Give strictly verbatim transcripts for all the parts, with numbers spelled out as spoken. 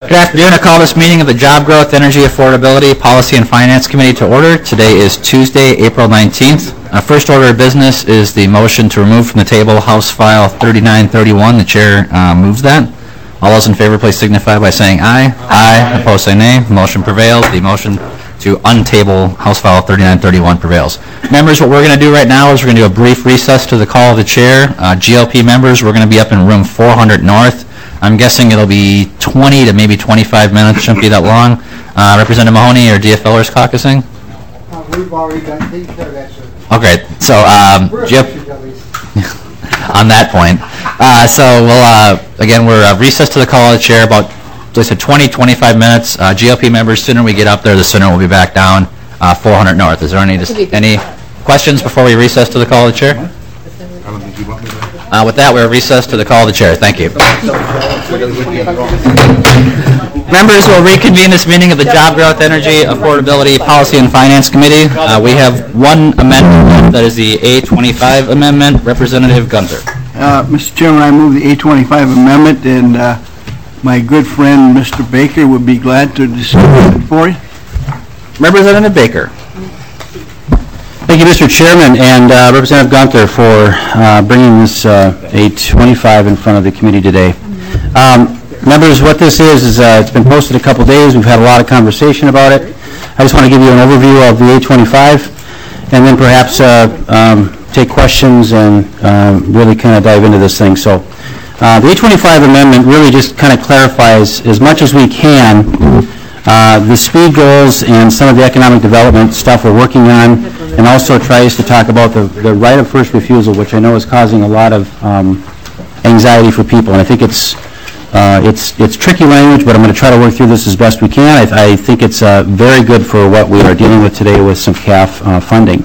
Good afternoon. I call this meeting of the Job Growth, Energy Affordability, Policy and Finance Committee to order. Today is Tuesday, April nineteenth. Our first order of business is the motion to remove from the table House File thirty-nine thirty-one. The chair uh, moves that. All those in favor, please signify by saying aye. Aye. Aye. Opposed, say nay. Motion prevails. The motion to untable House File thirty-nine thirty-one prevails. Members, what we're going to do right now is we're going to do a brief recess to the call of the chair. Uh, G L P members, we're going to be up in room four hundred North. I'm guessing it'll be twenty to maybe twenty-five minutes. Shouldn't be that long. Uh, Representative Mahoney or D F Lers caucusing? Uh, we've already done taken care of that, sir. Okay, so um, We're Jeff, on that point. Uh, so we'll uh, again we're uh, recessed to the call of the chair about like I said twenty, twenty-five minutes. Uh, G L P members, sooner we get up there, the sooner we'll be back down uh, four hundred North. Is there any any questions before we recess to the call of the chair? I don't think you want me to. Uh, with that, we're recessed to the call of the chair. Thank you. Members will reconvene this meeting of the Job Growth, Energy, Affordability, Policy and Finance Committee. Uh, we have one amendment, that is the A twenty-five amendment. Representative Gunther. Uh, Mister Chairman, I move the A twenty-five amendment, and uh, my good friend Mister Baker would be glad to discuss it for you. Representative Baker. Thank you, Mister Chairman, and uh, Representative Gunther for uh, bringing this uh, A twenty-five in front of the committee today. Um, members, what this is, is uh, it's been posted a couple days. We've had a lot of conversation about it. I just want to give you an overview of the A twenty-five, and then perhaps uh, um, take questions and uh, really kind of dive into this thing. So uh, the A twenty-five amendment really just kind of clarifies as much as we can uh, the speed goals and some of the economic development stuff we're working on, and also tries to talk about the, the right of first refusal, which I know is causing a lot of um, anxiety for people. And I think it's uh, it's it's tricky language, but I'm going to try to work through this as best we can. I, I think it's uh, very good for what we are dealing with today with some C A F uh, funding.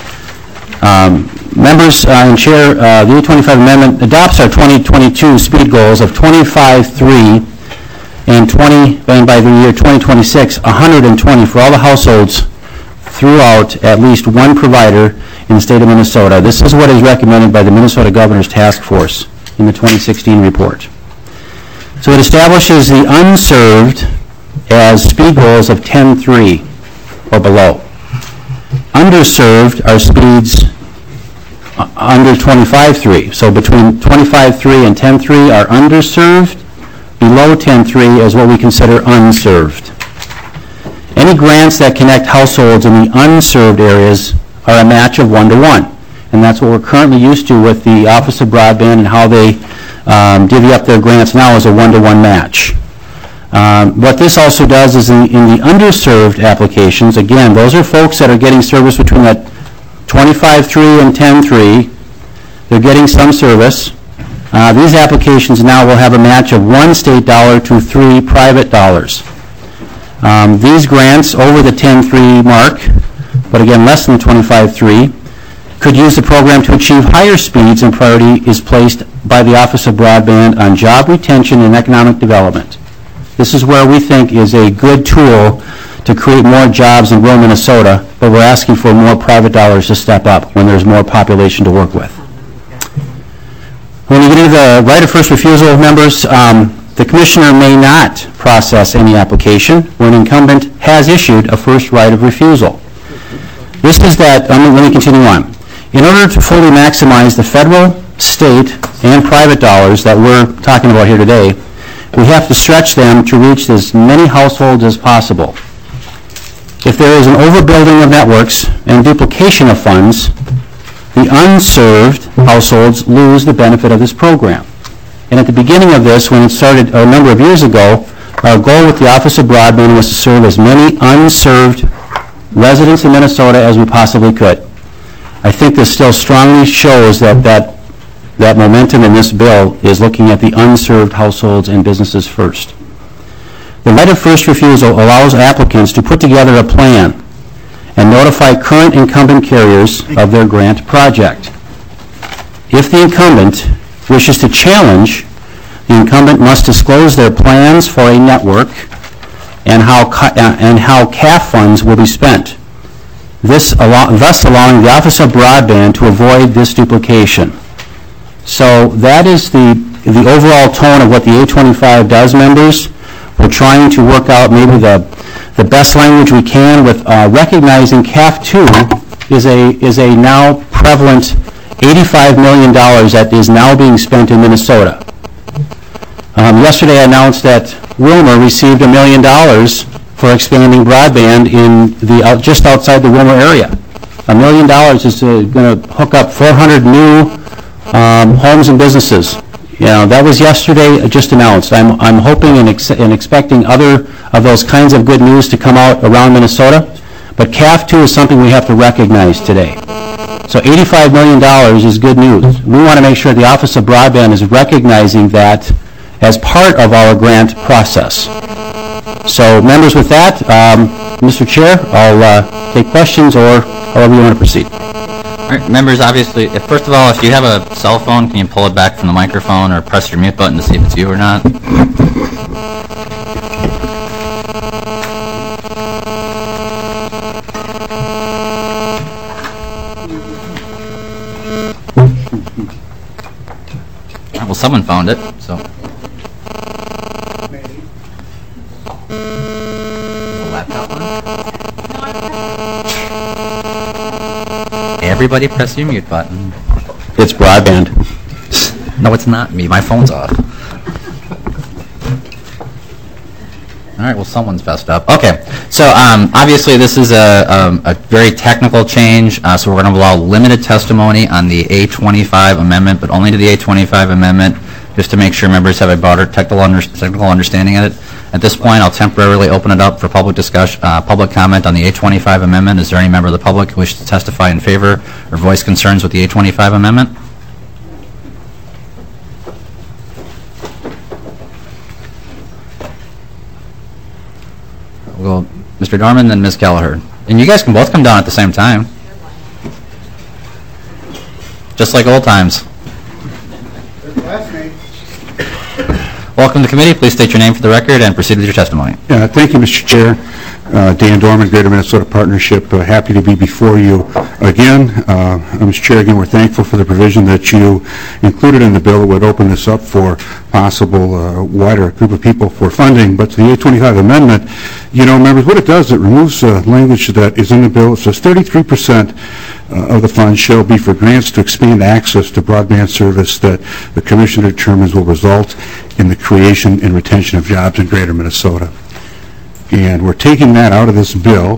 Um, members uh, and Chair, uh, the A twenty-five amendment adopts our twenty twenty-two speed goals of twenty-five three and twenty, and by the year twenty twenty-six, one hundred twenty for all the households throughout at least one provider in the state of Minnesota. This is what is recommended by the Minnesota Governor's Task Force in the twenty sixteen report. So it establishes the unserved as speed goals of ten three or below. Underserved are speeds under twenty-five three. So between twenty-five three and ten three are underserved. Below ten three is what we consider unserved. Any grants that connect households in the unserved areas are a match of one to one. And that's what we're currently used to with the Office of Broadband and how they um, divvy up their grants now as a one-to-one match. Um, what this also does is in, in the underserved applications, again, those are folks that are getting service between that twenty-five three and ten three. They're getting some service. Uh, these applications now will have a match of one state dollar to three private dollars. Um, these grants over the ten three mark, but again less than twenty-five three, could use the program to achieve higher speeds, and priority is placed by the Office of Broadband on job retention and economic development. This is where we think is a good tool to create more jobs in rural Minnesota, but we're asking for more private dollars to step up when there's more population to work with. When you get into the right of first refusal, members, um, the Commissioner may not process any application when an incumbent has issued a first right of refusal. This is that, um, let me continue on. In order to fully maximize the federal, state, and private dollars that we're talking about here today, we have to stretch them to reach as many households as possible. If there is an overbuilding of networks and duplication of funds, the unserved households lose the benefit of this program. And at the beginning of this, when it started a number of years ago, our goal with the Office of Broadband was to serve as many unserved residents in Minnesota as we possibly could. I think this still strongly shows that that, that momentum in this bill is looking at the unserved households and businesses first. The right of first refusal allows applicants to put together a plan and notify current incumbent carriers of their grant project. If the incumbent wishes to challenge, the incumbent must disclose their plans for a network and how uh, and how C A F funds will be spent. This allow, thus allowing the Office of Broadband to avoid this duplication. So that is the the overall tone of what the A twenty-five does, members. We're trying to work out maybe the, the best language we can with uh, recognizing C A F two is a, is a now prevalent eighty-five million dollars that is now being spent in Minnesota. Um, yesterday I announced that Wilmer received a million dollars for expanding broadband in the, uh, just outside the Wilmer area. A million dollars is uh, going to hook up four hundred new um, homes and businesses. You know, that was yesterday, uh, just announced. I'm, I'm hoping and, ex and expecting other of those kinds of good news to come out around Minnesota. But C A F two is something we have to recognize today. So eighty-five million dollars is good news. We want to make sure the Office of Broadband is recognizing that as part of our grant process. So members, with that, um, Mister Chair, I'll uh, take questions or however you want to proceed. All right, members, obviously, if, first of all, if you have a cell phone, can you pull it back from the microphone or press your mute button to see if it's you or not? Well, someone found it, so. The laptop one? Everybody press your mute button. It's broadband. No, it's not me. My phone's off. All right, well, someone's messed up. Okay, so um, obviously this is a, um, a very technical change, uh, so we're going to allow limited testimony on the A twenty-five amendment, but only to the A twenty-five amendment, just to make sure members have a broader technical, under technical understanding of it. At this point, I'll temporarily open it up for public discussion, uh, public comment on the A twenty-five amendment. Is there any member of the public who wishes to testify in favor or voice concerns with the A twenty-five amendment? Well, Mister Dorman, then Miz Kelleher. And you guys can both come down at the same time. Just like old times. Welcome to the committee. Please state your name for the record and proceed with your testimony. Uh, thank you, Mister Chair. Uh, Dan Dorman, Greater Minnesota Partnership. Uh, happy to be before you again. Uh, Mister Chair, again, we're thankful for the provision that you included in the bill that would open this up for possible uh, wider group of people for funding. But to the A twenty-five amendment, you know, members, what it does, it removes uh, language that is in the bill. It says thirty-three percent uh, of the funds shall be for grants to expand access to broadband service that the Commission determines will result in the creation and retention of jobs in Greater Minnesota. And we're taking that out of this bill,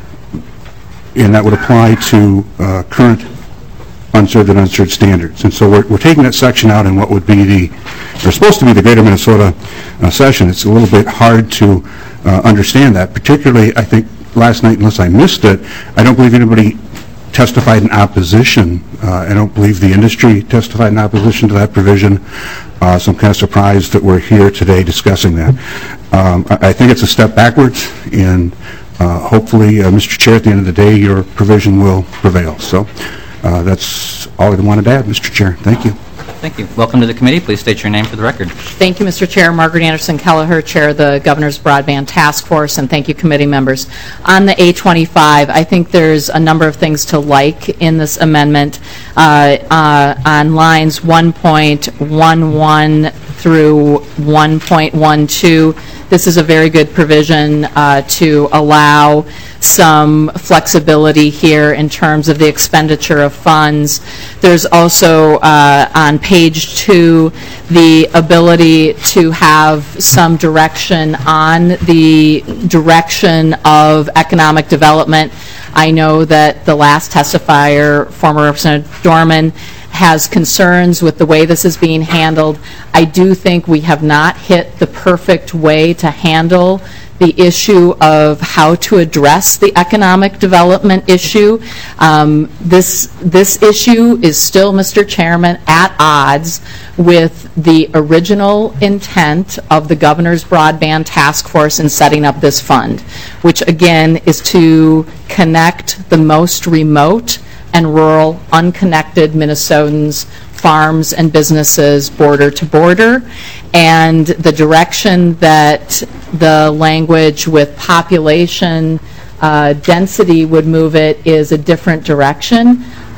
and that would apply to uh, current unserved and unserved standards. And so we're, we're taking that section out in what would be the, they're supposed to be the Greater Minnesota uh, session. It's a little bit hard to uh, understand that, particularly, I think, last night, unless I missed it, I don't believe anybody testified in opposition. Uh, I don't believe the industry testified in opposition to that provision. Uh, so I'm kind of surprised that we're here today discussing that. Um, I, I think it's a step backwards, and uh, hopefully, uh, Mister Chair, at the end of the day, your provision will prevail. So uh, that's all I wanted to add, Mister Chair. Thank you. Thank you. Welcome to the committee. Please state your name for the record. Thank you, Mister Chair. Margaret Anderson Kelleher, Chair of the Governor's Broadband Task Force, and thank you, committee members. On the A twenty-five, I think there's a number of things to like in this amendment. Uh, uh, on lines one point one one through one point one two, this is a very good provision uh, to allow some flexibility here in terms of the expenditure of funds. There's also uh, on page two the ability to have some direction on the direction of economic development. I know that the last testifier, former Representative Dorman, has concerns with the way this is being handled. I do think we have not hit the perfect way to handle the issue of how to address the economic development issue. Um, this, this issue is still, Mister Chairman, at odds with the original intent of the Governor's Broadband Task Force in setting up this fund, which again is to connect the most remote and rural, unconnected Minnesotans, farms and businesses border to border, and the direction that the language with population uh, density would move it is a different direction.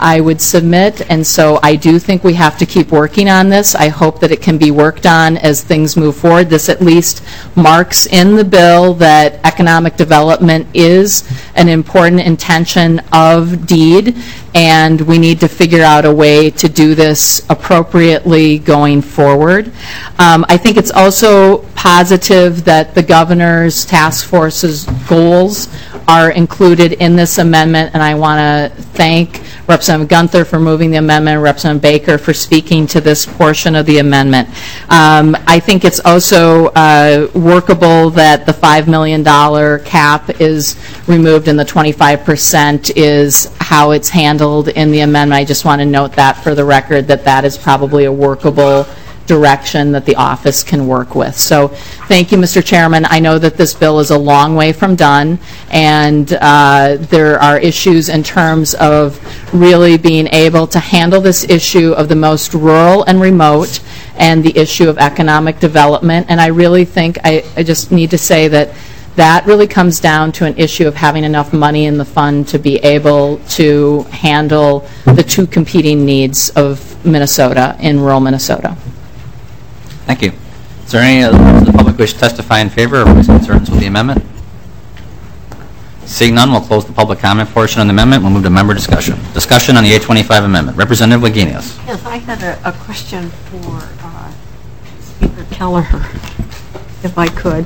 I would submit, and so I do think we have to keep working on this. I hope that it can be worked on as things move forward. This at least marks in the bill that economic development is an important intention of DEED, and we need to figure out a way to do this appropriately going forward. Um, I think it's also positive that the governor's task force's goals are included in this amendment, and I want to thank Representative Gunther for moving the amendment, and Representative Baker for speaking to this portion of the amendment. Um, I think it's also uh, workable that the five million dollar cap is removed and the twenty-five percent is how it's handled in the amendment. I just want to note that for the record, that that is probably a workable direction that the office can work with. So thank you, Mister Chairman. I know that this bill is a long way from done, and uh, there are issues in terms of really being able to handle this issue of the most rural and remote and the issue of economic development. And I really think, I, I just need to say that that really comes down to an issue of having enough money in the fund to be able to handle the two competing needs of Minnesota in rural Minnesota. Thank you. Is there any of the public wish to testify in favor or voice concerns with the amendment? Seeing none, we'll close the public comment portion on the amendment. We'll move to member discussion. Discussion on the eight twenty-five amendment. Representative Wagenius. Yes, I had a, a question for uh, Speaker Kelleher, if I could.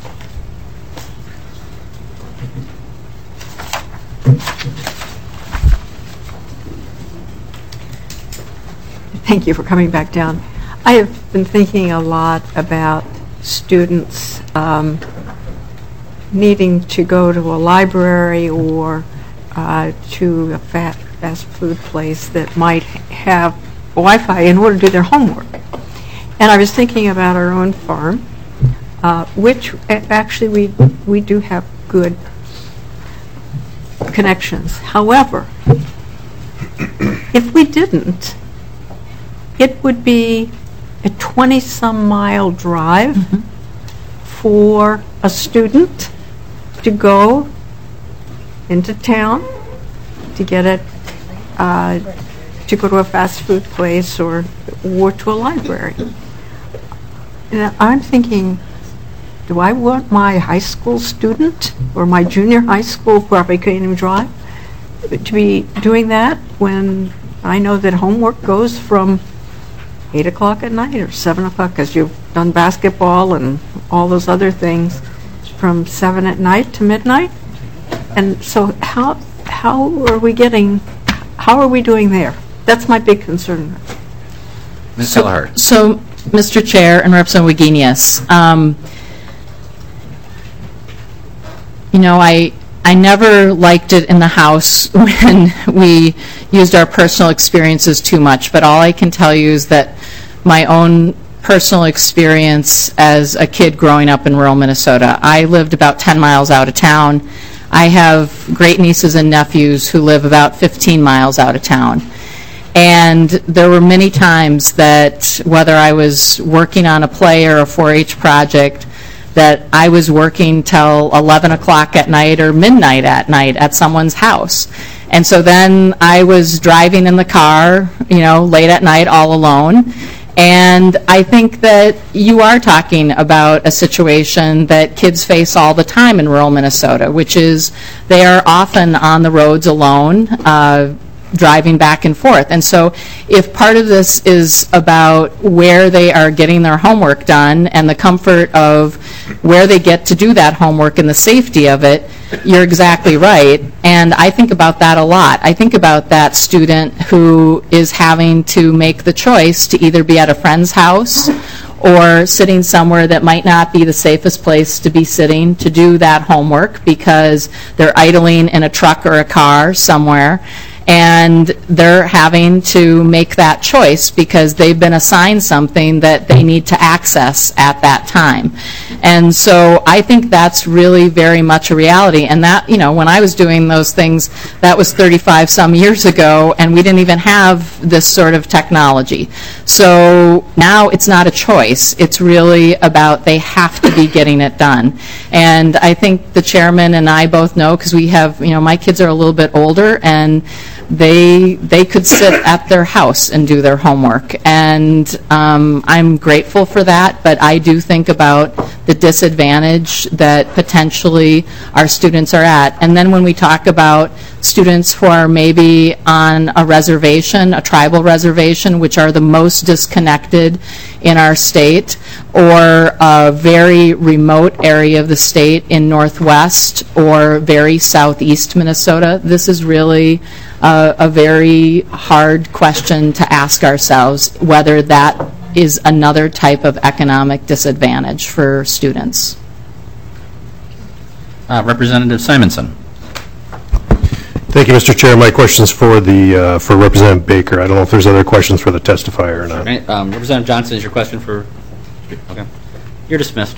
Thank you for coming back down. I have been thinking a lot about students um, needing to go to a library or uh, to a fast, fast food place that might have Wi-Fi in order to do their homework. And I was thinking about our own farm, uh, which actually we, we do have good connections. However, if we didn't, it would be a twenty-some mile drive mm-hmm. for a student to go into town to get it, uh, to go to a fast food place or, or to a library. And I'm thinking, do I want my high school student or my junior high school, probably can't even drive, to be doing that when I know that homework goes from eight o'clock at night or seven o'clock, because you've done basketball and all those other things from seven at night to midnight? And so how how are we getting, how are we doing there? That's my big concern. Miz Kelleher. So, Mister Chair and Representative Wagenius, um, you know, I I never liked it in the House when we used our personal experiences too much, but all I can tell you is that my own personal experience as a kid growing up in rural Minnesota. I lived about ten miles out of town. I have great nieces and nephews who live about fifteen miles out of town. And there were many times that whether I was working on a play or a four H project, that I was working till eleven o'clock at night or midnight at night at someone's house. And so then I was driving in the car, you know, late at night all alone. And I think that you are talking about a situation that kids face all the time in rural Minnesota, which is they are often on the roads alone, uh, driving back and forth. And so if part of this is about where they are getting their homework done and the comfort of where they get to do that homework and the safety of it, you're exactly right. And I think about that a lot. I think about that student who is having to make the choice to either be at a friend's house or sitting somewhere that might not be the safest place to be sitting to do that homework because they're idling in a truck or a car somewhere, and they're having to make that choice because they've been assigned something that they need to access at that time. And so I think that's really very much a reality. And that, you know, when I was doing those things, that was thirty-five some years ago, and we didn't even have this sort of technology. So now it's not a choice. It's really about they have to be getting it done. And I think the chairman and I both know, because we have, you know, my kids are a little bit older, and they they could sit at their house and do their homework. And um, I'm grateful for that, but I do think about the disadvantage that potentially our students are at. And then when we talk about students who are maybe on a reservation, a tribal reservation, which are the most disconnected in our state, or a very remote area of the state in Northwest or very Southeast Minnesota, this is really uh, a very hard question to ask ourselves, whether that is another type of economic disadvantage for students. Uh, Representative Simonson. Thank you, Mister Chair. My question's for the uh, for Representative Baker. I don't know if there's other questions for the testifier or not. Right. Um, Representative Johnson, is your question for? Okay, you're dismissed.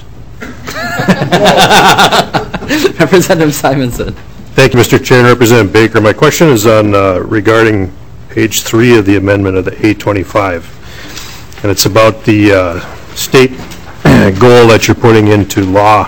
Representative Simonson. Thank you, Mister Chair and Representative Baker. My question is on uh, regarding page three of the amendment of the A twenty-five, and it's about the uh, state goal that you're putting into law.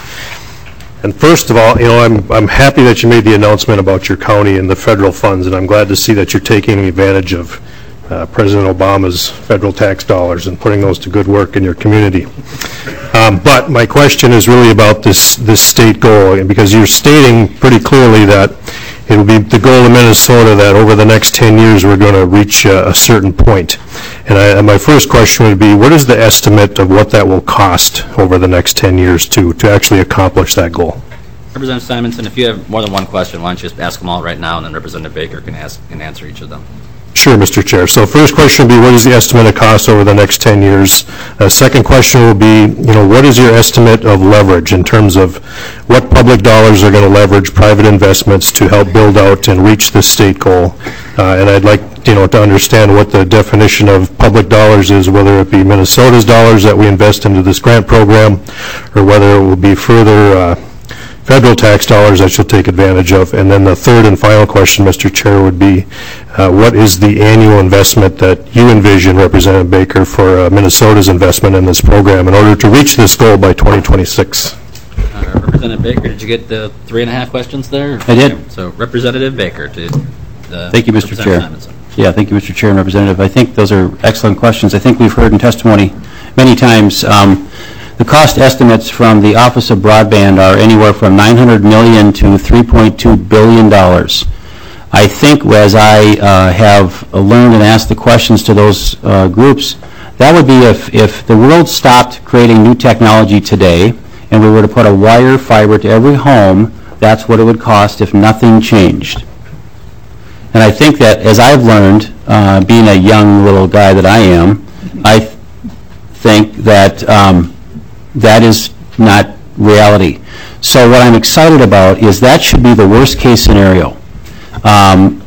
And first of all, you know, I'm I'm happy that you made the announcement about your county and the federal funds, and I'm glad to see that you're taking advantage of uh, President Obama's federal tax dollars and putting those to good work in your community. Um, but my question is really about this this state goal, because you're stating pretty clearly that it will be the goal of Minnesota that over the next ten years we're going to reach uh, a certain point. And, I, and my first question would be, what is the estimate of what that will cost over the next ten years to, to actually accomplish that goal? Representative Simonson, if you have more than one question, why don't you just ask them all right now, and then Representative Baker can ask can answer each of them. Sure, Mister Chair. So first question will be, what is the estimate of cost over the next ten years? Uh, second question will be, you know, what is your estimate of leverage in terms of what public dollars are going to leverage private investments to help build out and reach this state goal? Uh, and I'd like, you know, to understand what the definition of public dollars is, whether it be Minnesota's dollars that we invest into this grant program, or whether it will be further uh, federal tax dollars that you'll take advantage of. And then the third and final question, Mister Chair, would be, uh, what is the annual investment that you envision, Representative Baker, for uh, Minnesota's investment in this program in order to reach this goal by twenty twenty-six? Uh, Representative Baker, did you get the three and a half questions there? I did. So Representative Baker to the Thank you, Mister Chair. Simonson. Yeah, thank you, Mister Chair and Representative. I think those are excellent questions. I think we've heard in testimony many times. Um, the cost estimates from the Office of Broadband are anywhere from nine hundred million dollars to three point two billion dollars. I think as I uh, have learned and asked the questions to those uh, groups, that would be if, if the world stopped creating new technology today and we were to put a wire fiber to every home, that's what it would cost if nothing changed. And I think that, as I've learned, uh, being a young little guy that I am, I th think that um, that is not reality. So what I'm excited about is that should be the worst case scenario. Um,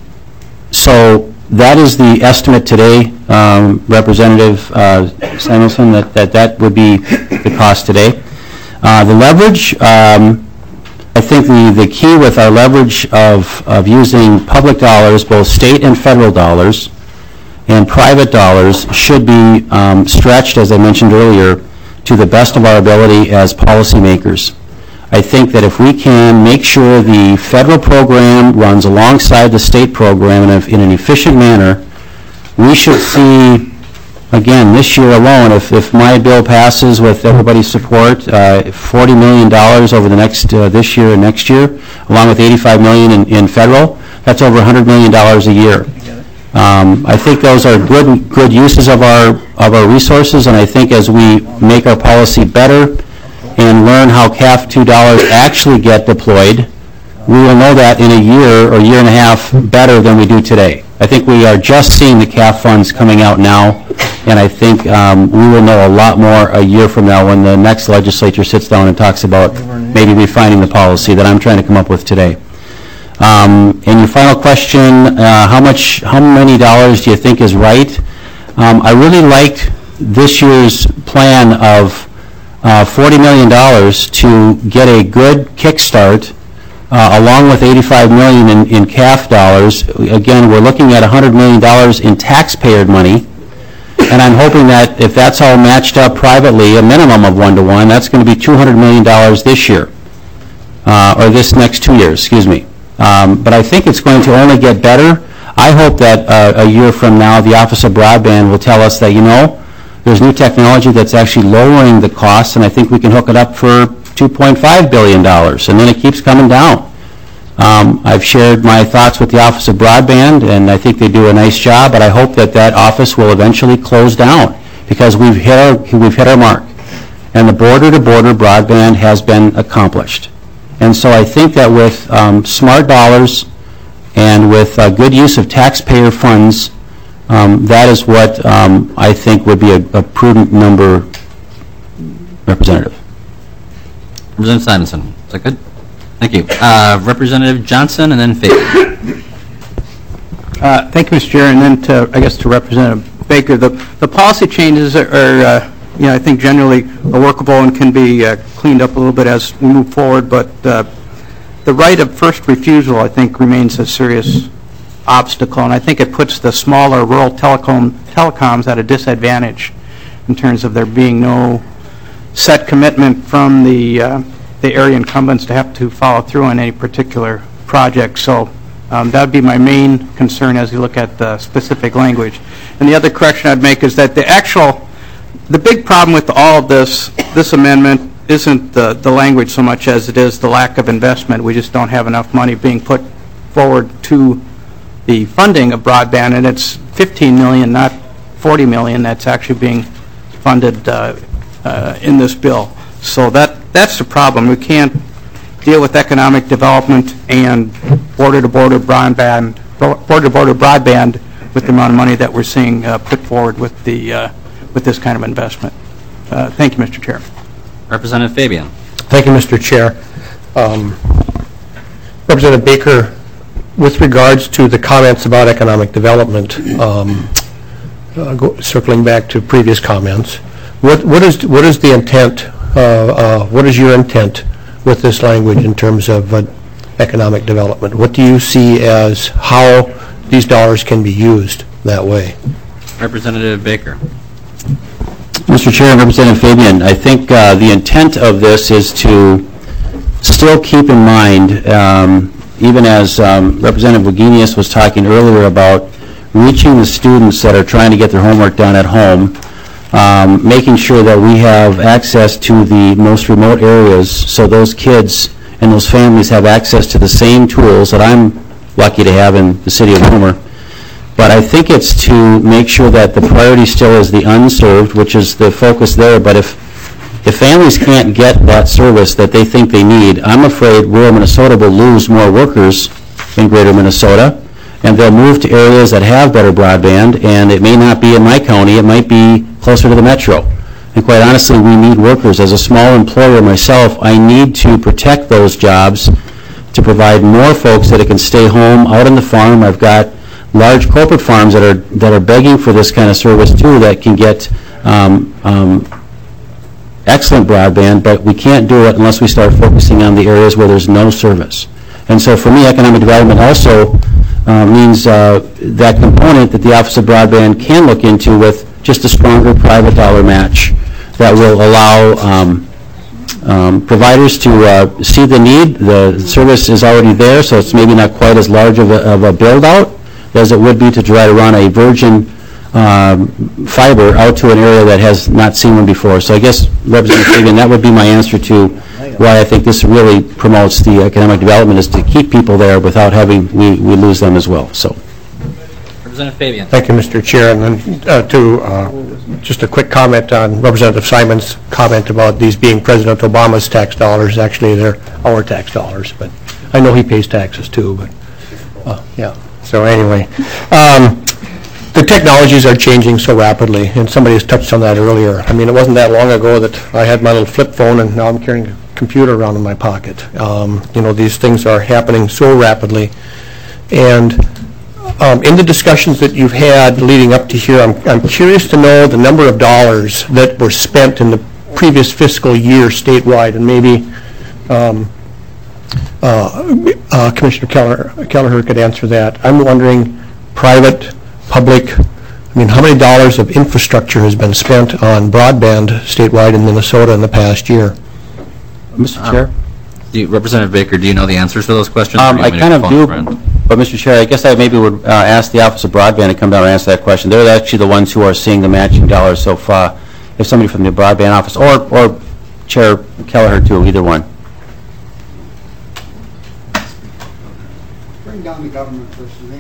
so that is the estimate today, um, Representative uh, Samuelson, that, that that would be the cost today. Uh, the leverage, um, I think the, the key with our leverage of, of using public dollars, both state and federal dollars, and private dollars should be um, stretched, as I mentioned earlier, to the best of our ability as policymakers. I think that if we can make sure the federal program runs alongside the state program in, a, in an efficient manner, we should see, again, this year alone, if, if my bill passes with everybody's support, uh, forty million dollars over the next, uh, this year and next year, along with eighty-five million dollars in, in federal, that's over one hundred million dollars a year. Um, I think those are good, good uses of our, of our resources, and I think as we make our policy better and learn how C A F two dollars actually get deployed, we will know that in a year or year and a half better than we do today. I think we are just seeing the C A F funds coming out now, and I think um, we will know a lot more a year from now when the next legislature sits down and talks about maybe refining the policy that I'm trying to come up with today. Um, and your final question, uh, how much, how many dollars do you think is right? Um, I really liked this year's plan of uh, forty million dollars to get a good kickstart, uh, along with eighty-five million dollars in, in C A F dollars. Again, we're looking at one hundred million dollars in taxpayer money, and I'm hoping that if that's all matched up privately, a minimum of one to one, that's going to be two hundred million dollars this year, uh, or this next two years, excuse me. Um, but I think it's going to only get better. I hope that uh, a year from now, the Office of Broadband will tell us that, you know, there's new technology that's actually lowering the costs, and I think we can hook it up for two point five billion dollars, and then it keeps coming down. Um, I've shared my thoughts with the Office of Broadband, and I think they do a nice job, but I hope that that office will eventually close down, because we've hit our, we've hit our mark, and the border-to-border broadband has been accomplished. And so I think that with um, smart dollars and with uh, good use of taxpayer funds, um, that is what um, I think would be a, a prudent number, Representative. Representative Simonson, is that good? Thank you. Uh, Representative Johnson, and then Fabian. Uh, Thank you, Mister Chair, and then to, I guess, to Representative Baker. The, the policy changes are, are uh, you know, I think generally are workable and can be uh, cleaned up a little bit as we move forward, but uh, the right of first refusal, I think, remains a serious obstacle, and I think it puts the smaller rural telecom telecoms at a disadvantage in terms of there being no set commitment from the uh, the area incumbents to have to follow through on any particular project. So um, that would be my main concern as you look at the specific language. And the other correction I'd make is that the actual, the big problem with all of this, this amendment isn't the, the language so much as it is the lack of investment. We just don't have enough money being put forward to the funding of broadband, and it's fifteen million dollars, not forty million dollars, that's actually being funded uh, uh, in this bill. So that that's the problem. We can't deal with economic development and border-to-border broadband, border-to-border broadband with the amount of money that we're seeing uh, put forward with the uh, with this kind of investment. Uh, thank you, Mister Chair. Representative Fabian. Thank you, Mister Chair. Um, Representative Baker, with regards to the comments about economic development, um, uh, go, circling back to previous comments, what, what is what is the intent? Uh, uh, what is your intent with this language in terms of uh, economic development? What do you see as how these dollars can be used that way? Representative Baker. Mister Chair and Representative Fabian, I think uh, the intent of this is to still keep in mind, um, even as um, Representative Wagenius was talking earlier about reaching the students that are trying to get their homework done at home, um, making sure that we have access to the most remote areas so those kids and those families have access to the same tools that I'm lucky to have in the city of Homer. But I think it's to make sure that the priority still is the unserved, which is the focus there. But if if families can't get that service that they think they need, I'm afraid rural Minnesota will lose more workers in greater Minnesota, and they'll move to areas that have better broadband, and it may not be in my county, it might be closer to the metro. And quite honestly, we need workers. As a small employer myself, I need to protect those jobs to provide more folks that can stay home out on the farm. I've got large corporate farms that are that are begging for this kind of service too, that can get um, um, excellent broadband, but we can't do it unless we start focusing on the areas where there's no service. And so for me, economic development also uh, means uh, that component that the Office of Broadband can look into with just a stronger private dollar match that will allow um, um, providers to uh, see the need. The service is already there, so it's maybe not quite as large of a, of a build-out as it would be to try to run a virgin um, fiber out to an area that has not seen one before. So I guess, Representative Fabian, that would be my answer to why I think this really promotes the economic development, is to keep people there without having we, we lose them as well. So, Representative Fabian. Thank you, Mister Chair. And then uh, to uh, just a quick comment on Representative Simon's comment about these being President Obama's tax dollars. Actually, they're our tax dollars, but I know he pays taxes too. But uh, yeah. So anyway, um, the technologies are changing so rapidly, and somebody has touched on that earlier. I mean, it wasn't that long ago that I had my little flip phone, and now I'm carrying a computer around in my pocket. Um, you know, these things are happening so rapidly. And um, in the discussions that you've had leading up to here, I'm, I'm curious to know the number of dollars that were spent in the previous fiscal year statewide, and maybe um, Uh, uh, Commissioner Keller, Kelleher could answer that. I'm wondering, private, public, I mean, how many dollars of infrastructure has been spent on broadband statewide in Minnesota in the past year? Mister Chair? Do you, Representative Baker, do you know the answers to those questions? Um, or do you I want me kind to of phone a do. friend? But, Mister Chair, I guess I maybe would uh, ask the Office of Broadband to come down and answer that question. They're actually the ones who are seeing the matching dollars so far. If somebody from the Broadband Office, or, or Chair Kelleher, too, either one. Bring down the government person.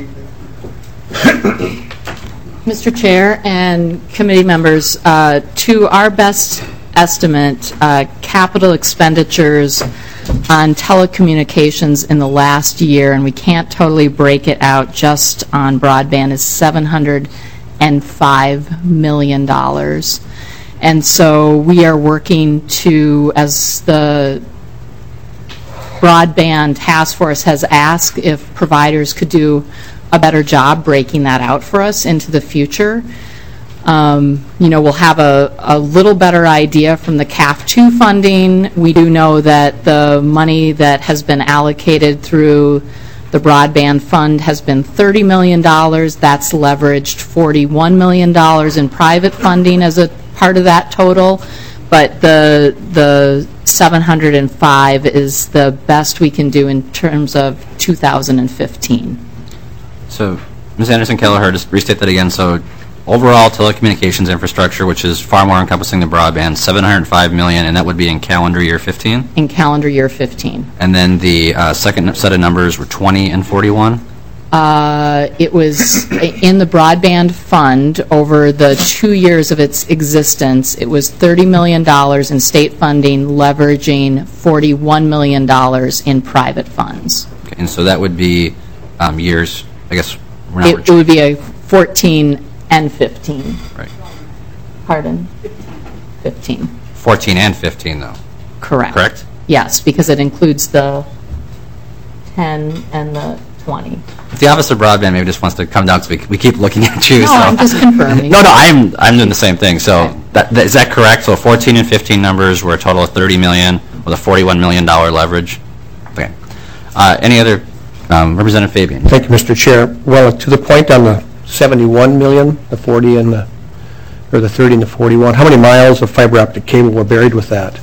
Mister Chair and committee members, uh, to our best estimate, uh, capital expenditures on telecommunications in the last year, and we can't totally break it out just on broadband, is seven hundred five million dollars. And so we are working to, as the broadband task force has asked if providers could do a better job breaking that out for us into the future. Um, you know, we'll have a, a little better idea from the C A F two funding. We do know that the money that has been allocated through the broadband fund has been thirty million dollars. That's leveraged forty-one million dollars in private funding as a part of that total. But the the seven hundred five is the best we can do in terms of two thousand fifteen. So, Miz Anderson-Kelleher, just restate that again. So, overall telecommunications infrastructure, which is far more encompassing than broadband, seven hundred five million dollars, and that would be in calendar year fifteen? In calendar year fifteen. And then the uh, second set of numbers were twenty and forty-one? Uh, it was in the broadband fund over the two years of its existence. It was thirty million dollars in state funding, leveraging forty-one million dollars in private funds. Okay, and so that would be um, years, I guess, we're not... It, it would be a fourteen and fifteen. Right. Pardon? fifteen. fourteen and fifteen, though. Correct. Correct? Yes, because it includes the ten and the twenty. If the Office of Broadband maybe just wants to come down, because we, we keep looking at you. No, so. I'm just confirming. No, no, I'm I'm doing the same thing. So okay. that, that, is that correct? So fourteen and fifteen numbers were a total of thirty million dollars with a forty-one million dollars leverage. Okay. Uh, any other? Um, Representative Fabian. Thank you, Mister Chair. Well, to the point on the seventy-one million, the forty and the, or the thirty and the forty-one, how many miles of fiber optic cable were buried with that?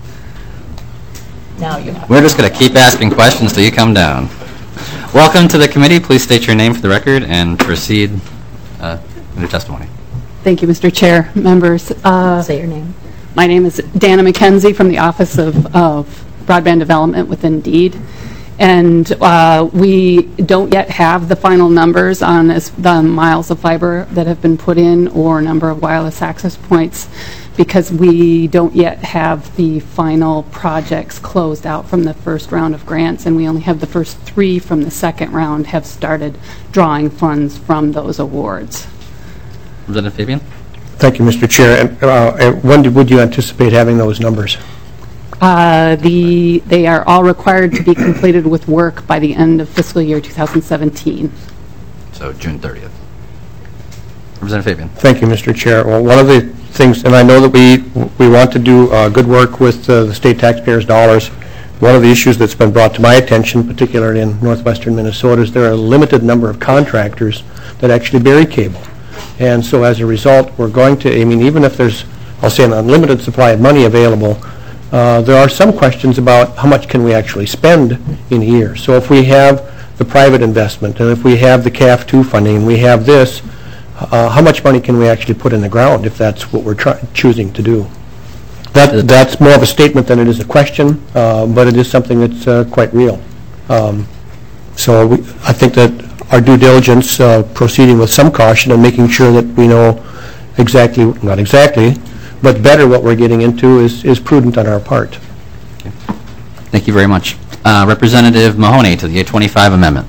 Now you have. We're just going to keep asking questions till you come down. Welcome to the committee. Please state your name for the record and proceed uh, in your testimony. Thank you, Mister Chair, members. Uh, Say your name. My name is Dana McKenzie from the Office of, of Broadband Development with Indeed. And uh, we don't yet have the final numbers on this, the miles of fiber that have been put in or number of wireless access points, because we don't yet have the final projects closed out from the first round of grants, and we only have the first three from the second round have started drawing funds from those awards. Representative Fabian. Thank you, Mister Chair. And, uh, and when do, would you anticipate having those numbers? Uh, the, they are all required to be completed with work by the end of fiscal year two thousand seventeen. So June thirtieth. Representative Fabian. Thank you, Mister Chair. Well, one of the things, and I know that we we want to do uh, good work with uh, the state taxpayers' dollars. One of the issues that's been brought to my attention, particularly in northwestern Minnesota, is there are a limited number of contractors that actually bury cable. And so as a result, we're going to, I mean, even if there's, I'll say, an unlimited supply of money available, Uh, there are some questions about how much can we actually spend in a year. So if we have the private investment, and if we have the C A F two funding, and we have this, uh, how much money can we actually put in the ground if that's what we're try- choosing to do? That, that's more of a statement than it is a question, uh, but it is something that's uh, quite real. Um, so we, I think that our due diligence, uh, proceeding with some caution and making sure that we know exactly, not exactly, but better what we're getting into is, is prudent on our part. Okay. Thank you very much. Uh, Representative Mahoney to the eight twenty-five amendment.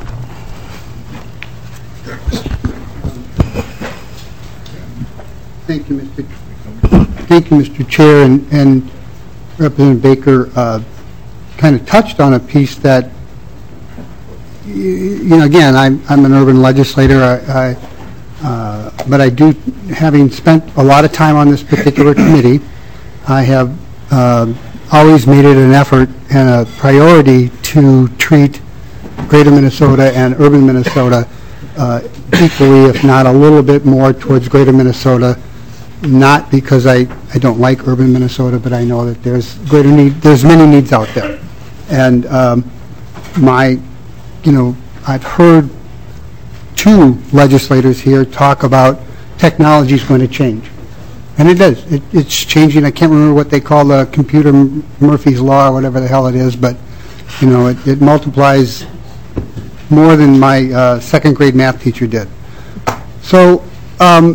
Thank you, Mister Thank you, Mister Chair, and, and Representative Baker uh, kind of touched on a piece that, you know, again, I'm, I'm an urban legislator. I, I Uh, but I do, having spent a lot of time on this particular committee, I have uh, always made it an effort and a priority to treat Greater Minnesota and urban Minnesota uh, equally, if not a little bit more towards Greater Minnesota, not because I, I don't like urban Minnesota, but I know that there's greater need, there's many needs out there. And um, my, you know, I've heard two legislators here talk about technology is going to change. And it is. It, it's changing. I can't remember what they call the computer Murphy's Law or whatever the hell it is, but, you know, it, it multiplies more than my uh, second grade math teacher did. So, um,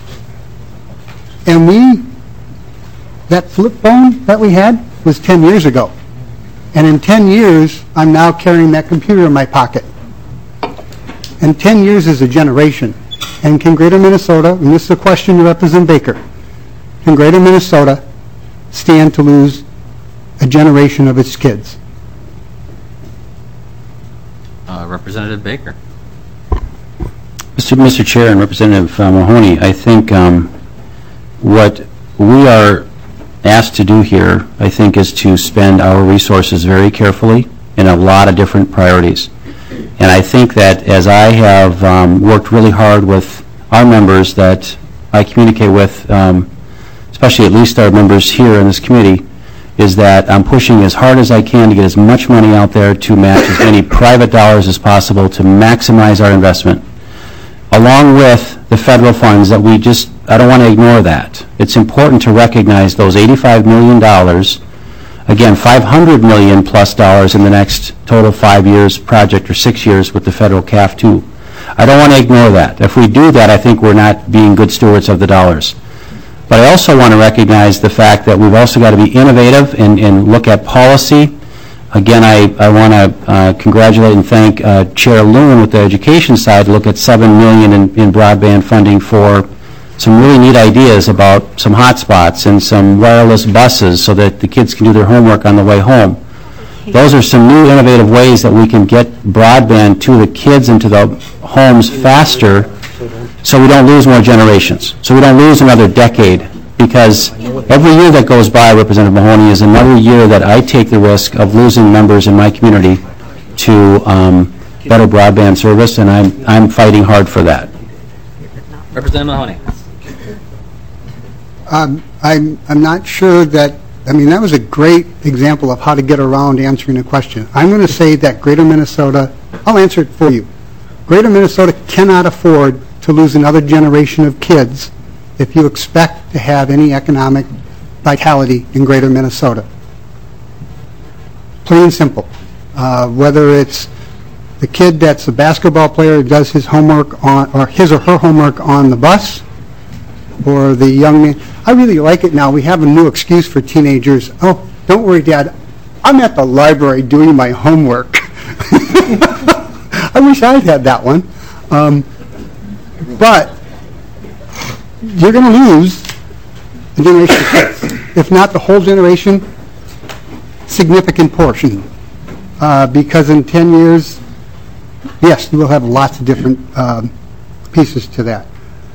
and we, that flip phone that we had was ten years ago. And in ten years, I'm now carrying that computer in my pocket. And ten years is a generation. And can Greater Minnesota, and this is a question to Representative Baker, can Greater Minnesota stand to lose a generation of its kids? Uh, Representative Baker. Mister Mister Chair and Representative uh, Mahoney, I think um, what we are asked to do here, I think, is to spend our resources very carefully in a lot of different priorities. And I think that as I have um, worked really hard with our members that I communicate with, um, especially at least our members here in this committee, is that I'm pushing as hard as I can to get as much money out there to match as many private dollars as possible to maximize our investment, along with the federal funds that we just, I don't want to ignore that. It's important to recognize those eighty-five million dollars, again, five hundred million dollars plus dollars in the next total five years project or six years with the federal C A F two. I don't want to ignore that. If we do that, I think we're not being good stewards of the dollars. But I also want to recognize the fact that we've also got to be innovative and, and look at policy. Again, I, I want to uh, congratulate and thank uh, Chair Loon with the education side to look at seven million dollars in, in broadband funding for some really neat ideas about some hotspots and some wireless buses so that the kids can do their homework on the way home. Those are some new innovative ways that we can get broadband to the kids and to the homes faster so we don't lose more generations, so we don't lose another decade, because every year that goes by, Representative Mahoney, is another year that I take the risk of losing members in my community to um, better broadband service, and I'm, I'm fighting hard for that. Representative Mahoney. Um, I'm, I'm not sure that, I mean, that was a great example of how to get around answering a question. I'm going to say that Greater Minnesota, I'll answer it for you. Greater Minnesota cannot afford to lose another generation of kids if you expect to have any economic vitality in Greater Minnesota. Plain and simple. Uh, whether it's the kid that's a basketball player who does his homework on, or his or her homework on the bus, or the young man. I really like it now. We have a new excuse for teenagers. Oh, don't worry, Dad. I'm at the library doing my homework. I wish I'd had that one. Um, but you're going to lose a generation of kids. If not the whole generation, significant portion. Uh, because in ten years, yes, you will have lots of different um, pieces to that.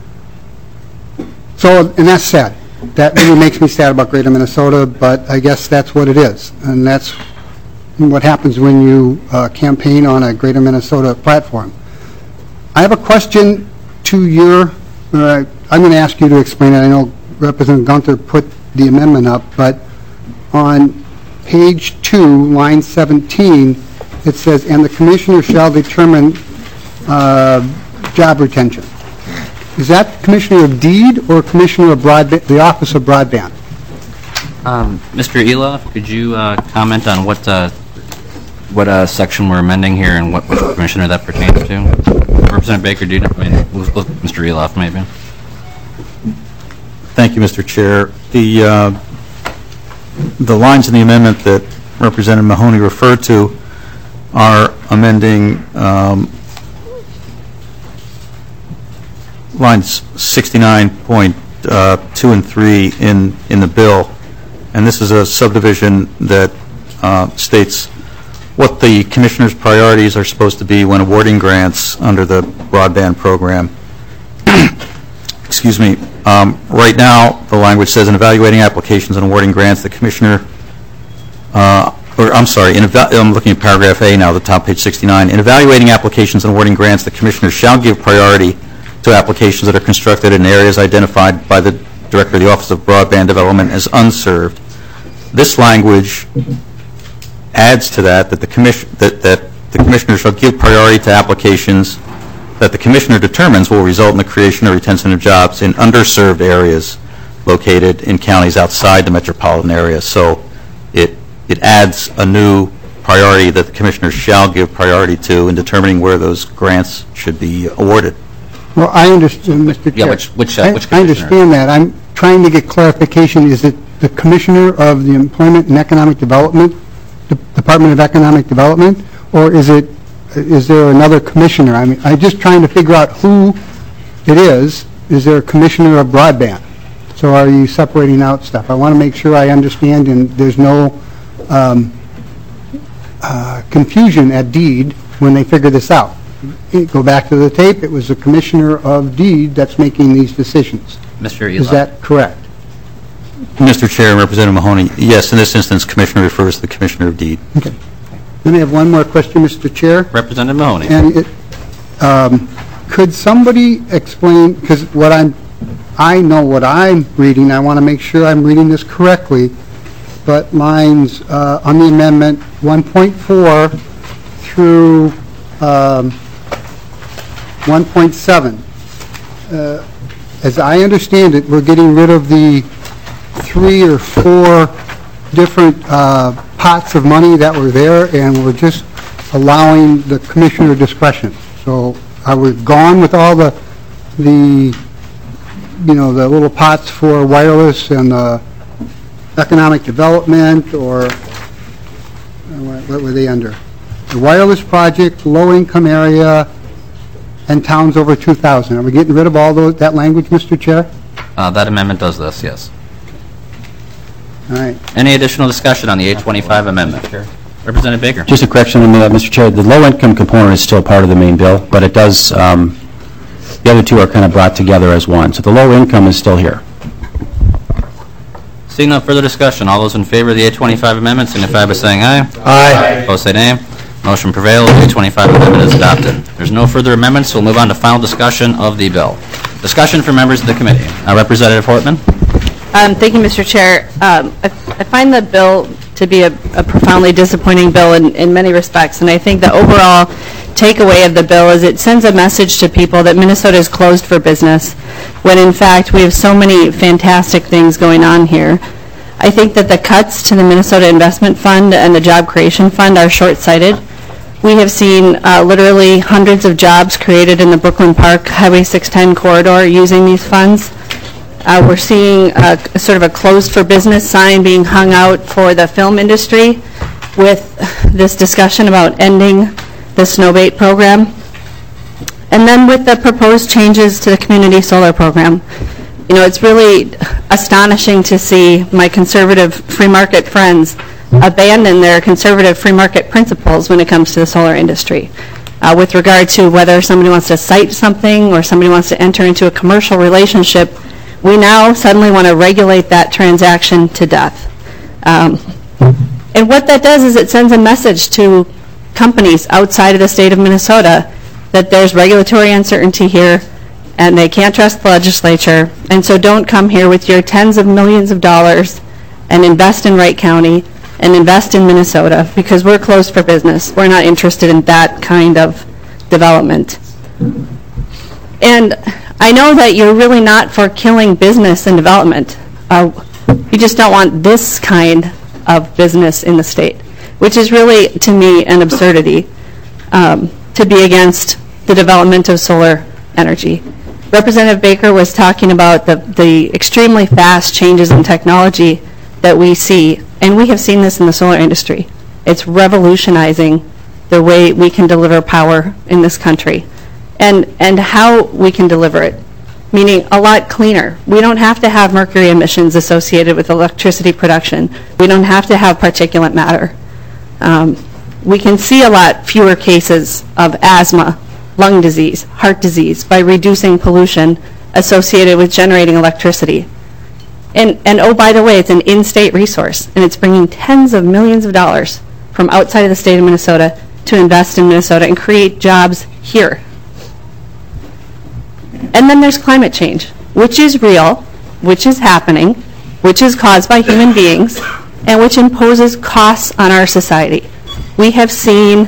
So, and that's sad. That really makes me sad about Greater Minnesota, but I guess that's what it is. And that's what happens when you uh, campaign on a Greater Minnesota platform. I have a question to your, uh, I'm going to ask you to explain it. I know Representative Gunther put the amendment up, but on page two, line seventeen, it says, and the commissioner shall determine uh, job retention. Is that Commissioner of Deed or Commissioner of Broadband, the Office of Broadband? Um, Mister Eloff, could you uh, comment on what uh, what uh, section we're amending here and what, what commissioner that pertains to? Representative Baker, do you know? I mean, we'll look, Mister Eloff, maybe. Thank you, Mister Chair. The uh, the lines in the amendment that Representative Mahoney referred to are amending um, lines sixty-nine point two and three in, in the bill. And this is a subdivision that uh, states what the commissioner's priorities are supposed to be when awarding grants under the broadband program. Excuse me. Um, right now, the language says in evaluating applications and awarding grants, the commissioner, uh, or I'm sorry, in I'm looking at paragraph A now, the top page sixty-nine. In evaluating applications and awarding grants, the commissioner shall give priority to applications that are constructed in areas identified by the Director of the Office of Broadband Development as unserved. This language adds to that that the commission that, that the Commissioner shall give priority to applications that the Commissioner determines will result in the creation or retention of jobs in underserved areas located in counties outside the metropolitan area. So it, it adds a new priority that the Commissioner shall give priority to in determining where those grants should be awarded. Well, I understand, Mister Chair. Yeah, which- which, uh, I- which I understand that. I'm trying to get clarification. Is it the Commissioner of the Employment and Economic Development, the Department of Economic Development, or is it, is there another commissioner? I mean, I'm just trying to figure out who it is. Is there a Commissioner of Broadband? So are you separating out stuff? I want to make sure I understand and there's no um, uh, confusion at DEED when they figure this out. Go back to the tape, it was the Commissioner of DEED that's making these decisions. Mister Is Eli. that correct? Mister Chair and Representative Mahoney, yes, in this instance, Commissioner refers to the Commissioner of Deed. Okay. Then I have one more question, Mister Chair. Representative Mahoney. And it, um, could somebody explain, because what I'm, I know what I'm reading, I want to make sure I'm reading this correctly, but lines uh, on the amendment one point four through um, one point seven. Uh, as I understand it, we're getting rid of the three or four different uh, pots of money that were there, and we're just allowing the commissioner discretion. So are we gone with all the, the, you know, the little pots for wireless and uh, economic development, or uh, what what were they under? The wireless project, low-income area, and towns over two thousand. Are we getting rid of all those, that language, Mister Chair? Uh, That amendment does this, yes. All right. Any additional discussion on the eight twenty-five amendment? Representative Baker. Just a correction, uh, Mister Chair, the low-income component is still part of the main bill, but it does, um, the other two are kind of brought together as one. So the low income is still here. Seeing no further discussion, all those in favor of the eight twenty-five amendment signify by saying aye. Aye. Opposed, say nay. Motion prevails. The eight twenty-five amendment is adopted. There's no further amendments, so we'll move on to final discussion of the bill. Discussion for members of the committee. Uh, Representative Hortman. Um, Thank you, Mister Chair. Um, I I find the bill to be a a profoundly disappointing bill in in many respects, and I think the overall takeaway of the bill is it sends a message to people that Minnesota is closed for business, when in fact we have so many fantastic things going on here. I think that the cuts to the Minnesota Investment Fund and the Job Creation Fund are short-sighted. We have seen uh, literally hundreds of jobs created in the Brooklyn Park Highway six ten corridor using these funds. Uh, we're seeing a, a sort of a closed for business sign being hung out for the film industry with this discussion about ending the snowbait program. And then with the proposed changes to the community solar program, you know, it's really astonishing to see my conservative free market friends abandon their conservative free market principles when it comes to the solar industry. Uh, with regard to whether somebody wants to site something or somebody wants to enter into a commercial relationship, we now suddenly want to regulate that transaction to death. Um, and what that does is it sends a message to companies outside of the state of Minnesota that there's regulatory uncertainty here and they can't trust the legislature, and so don't come here with your tens of millions of dollars and invest in Wright County and invest in Minnesota, because we're closed for business. We're not interested in that kind of development. And I know that you're really not for killing business and development. Uh, you just don't want this kind of business in the state, which is really, to me, an absurdity um, to be against the development of solar energy. Representative Baker was talking about the, the extremely fast changes in technology that we see, and we have seen this in the solar industry. It's revolutionizing the way we can deliver power in this country, and, and how we can deliver it, meaning a lot cleaner. We don't have to have mercury emissions associated with electricity production. We don't have to have particulate matter. Um, we can see a lot fewer cases of asthma, lung disease, heart disease by reducing pollution associated with generating electricity. And, and oh, by the way, it's an in-state resource, and it's bringing tens of millions of dollars from outside of the state of Minnesota to invest in Minnesota and create jobs here. And then there's climate change, which is real, which is happening, which is caused by human beings, and which imposes costs on our society. We have seen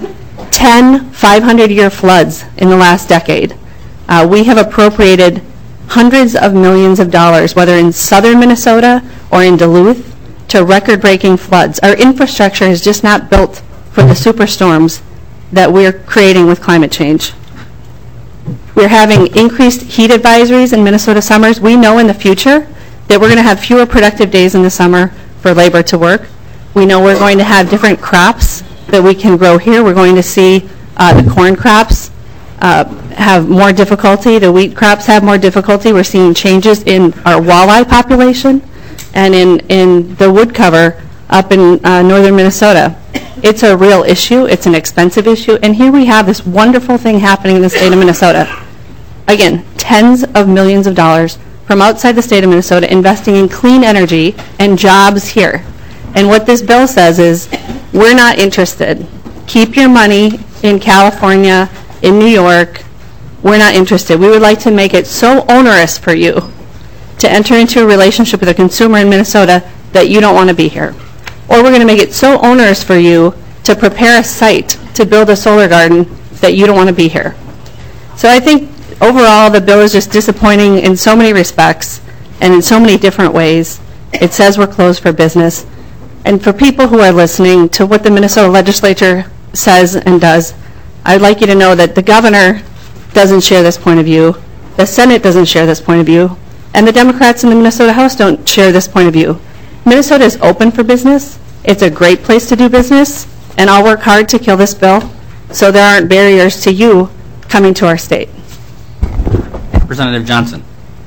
ten five hundred year floods in the last decade. Uh, we have appropriated hundreds of millions of dollars, whether in southern Minnesota or in Duluth, to record-breaking floods. Our infrastructure is just not built for the superstorms that we're creating with climate change. We're having increased heat advisories in Minnesota summers. We know in the future that we're going to have fewer productive days in the summer for labor to work. We know we're going to have different crops that we can grow here. We're going to see uh, the corn crops uh, have more difficulty. The wheat crops have more difficulty. We're seeing changes in our walleye population and in, in the wood cover up in uh, northern Minnesota. It's a real issue. It's an expensive issue. And here we have this wonderful thing happening in the state of Minnesota. Again, tens of millions of dollars from outside the state of Minnesota investing in clean energy and jobs here. And what this bill says is, we're not interested. Keep your money in California, in New York. We're not interested. We would like to make it so onerous for you to enter into a relationship with a consumer in Minnesota that you don't want to be here. Or we're going to make it so onerous for you to prepare a site to build a solar garden that you don't want to be here. So I think overall the bill is just disappointing in so many respects and in so many different ways. It says we're closed for business. And for people who are listening to what the Minnesota legislature says and does, I'd like you to know that the governor doesn't share this point of view, the Senate doesn't share this point of view, and the Democrats in the Minnesota House don't share this point of view. Minnesota is open for business. It's a great place to do business, and I'll work hard to kill this bill so there aren't barriers to you coming to our state. Representative Johnson.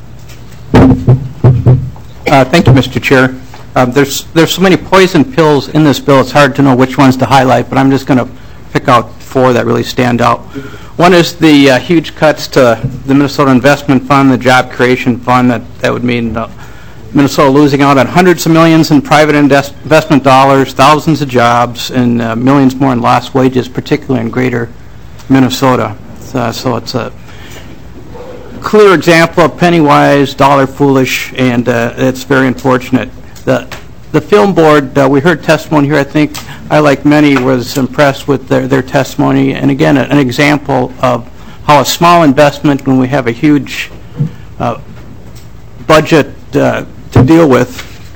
Uh, Thank you, Mister Chair. Um, There's there's so many poison pills in this bill, it's hard to know which ones to highlight, but I'm just going to pick out four that really stand out. One is the uh, huge cuts to the Minnesota Investment Fund, the Job Creation Fund. That, that would mean uh, Minnesota losing out on hundreds of millions in private invest investment dollars, thousands of jobs, and uh, millions more in lost wages, particularly in greater Minnesota. So, so it's a clear example of penny wise, dollar foolish, and uh, it's very unfortunate. The, the film board, uh, we heard testimony here. I think I, like many, was impressed with their, their testimony. And again, an example of how a small investment, when we have a huge uh, budget uh, to deal with,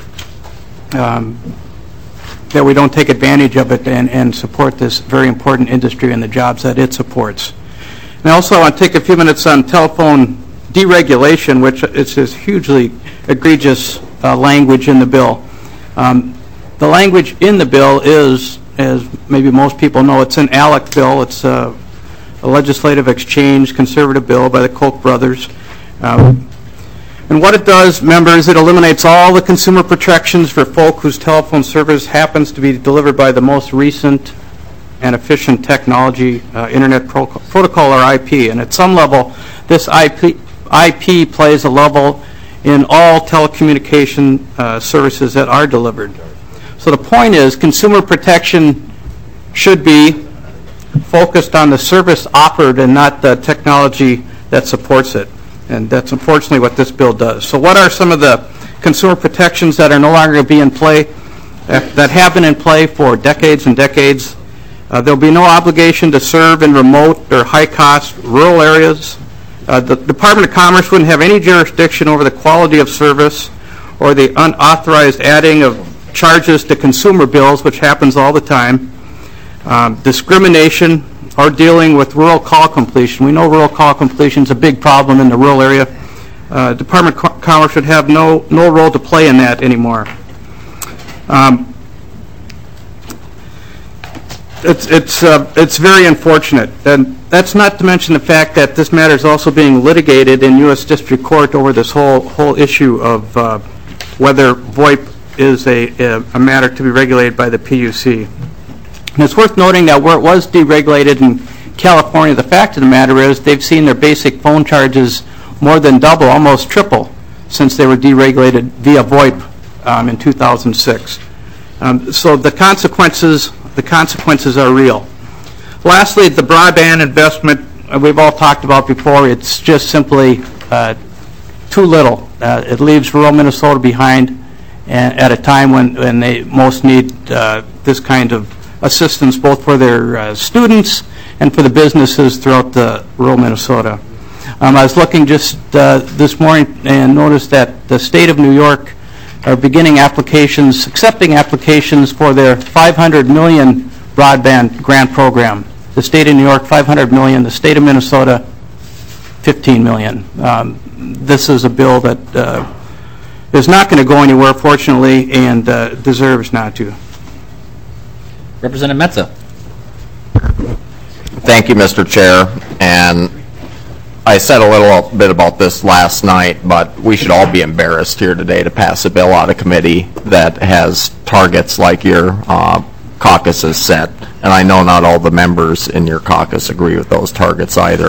um, that we don't take advantage of it and, and support this very important industry and the jobs that it supports. And also I want to take a few minutes on telephone deregulation, which is this hugely egregious Uh, language in the bill. Um, the language in the bill is, as maybe most people know, it's an ALEC bill. It's a, a legislative exchange conservative bill by the Koch brothers. Um, and what it does, members, it eliminates all the consumer protections for folk whose telephone service happens to be delivered by the most recent and efficient technology, uh, Internet Pro Protocol, or I P. And at some level, this I P, I P plays a level in all telecommunication uh, services that are delivered. So the point is, consumer protection should be focused on the service offered and not the technology that supports it. And that's unfortunately what this bill does. So what are some of the consumer protections that are no longer going to be in play, that, that have been in play for decades and decades? Uh, there'll be no obligation to serve in remote or high-cost rural areas. Uh, the Department of Commerce wouldn't have any jurisdiction over the quality of service or the unauthorized adding of charges to consumer bills, which happens all the time. Um, discrimination or dealing with rural call completion. We know rural call completion is a big problem in the rural area. Uh, Department of Commerce would have no, no role to play in that anymore. Um, It's it's uh, it's very unfortunate, and that's not to mention the fact that this matter is also being litigated in U S District Court over this whole whole issue of uh, whether VoIP is a, a a matter to be regulated by the P U C. And it's worth noting that where it was deregulated in California, the fact of the matter is they've seen their basic phone charges more than double, almost triple, since they were deregulated via VoIP um, in two thousand six. Um, so the consequences. The consequences are real. Lastly, the broadband investment, uh, we've all talked about before, it's just simply uh, too little. Uh, it leaves rural Minnesota behind and at a time when, when they most need uh, this kind of assistance both for their uh, students and for the businesses throughout the rural Minnesota. Um, I was looking just uh, this morning and noticed that the state of New York are beginning applications, accepting applications for their five hundred million broadband grant program. The state of New York, five hundred million, the state of Minnesota, fifteen million. Um, this is a bill that uh, is not going to go anywhere, fortunately, and uh, deserves not to. Representative Metza. Thank you, Mister Chair. And I said a little bit about this last night, but we should all be embarrassed here today to pass a bill out of committee that has targets like your uh, caucus has set. And I know not all the members in your caucus agree with those targets either.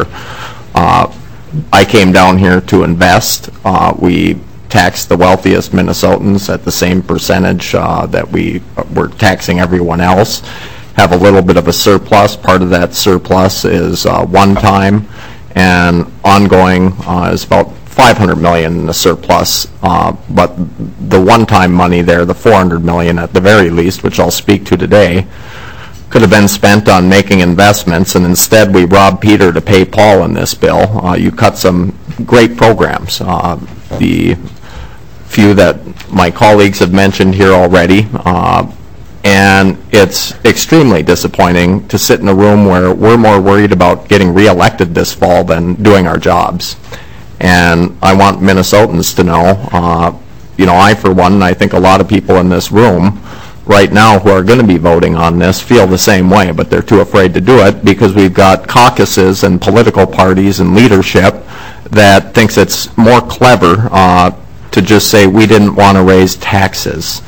Uh, I came down here to invest. Uh, we tax the wealthiest Minnesotans at the same percentage uh, that we were taxing everyone else. Have a little bit of a surplus. Part of that surplus is uh, one-time, and ongoing uh, is about five hundred million dollars in the surplus. Uh, but the one-time money there, the four hundred million dollars at the very least, which I'll speak to today, could have been spent on making investments, and instead we robbed Peter to pay Paul in this bill. Uh, you cut some great programs. Uh, the few that my colleagues have mentioned here already, uh, and it's extremely disappointing to sit in a room where we're more worried about getting reelected this fall than doing our jobs. And I want Minnesotans to know, uh, you know, I for one, and I think a lot of people in this room right now who are going to be voting on this feel the same way, but they're too afraid to do it because we've got caucuses and political parties and leadership that thinks it's more clever uh, to just say we didn't want to raise taxes.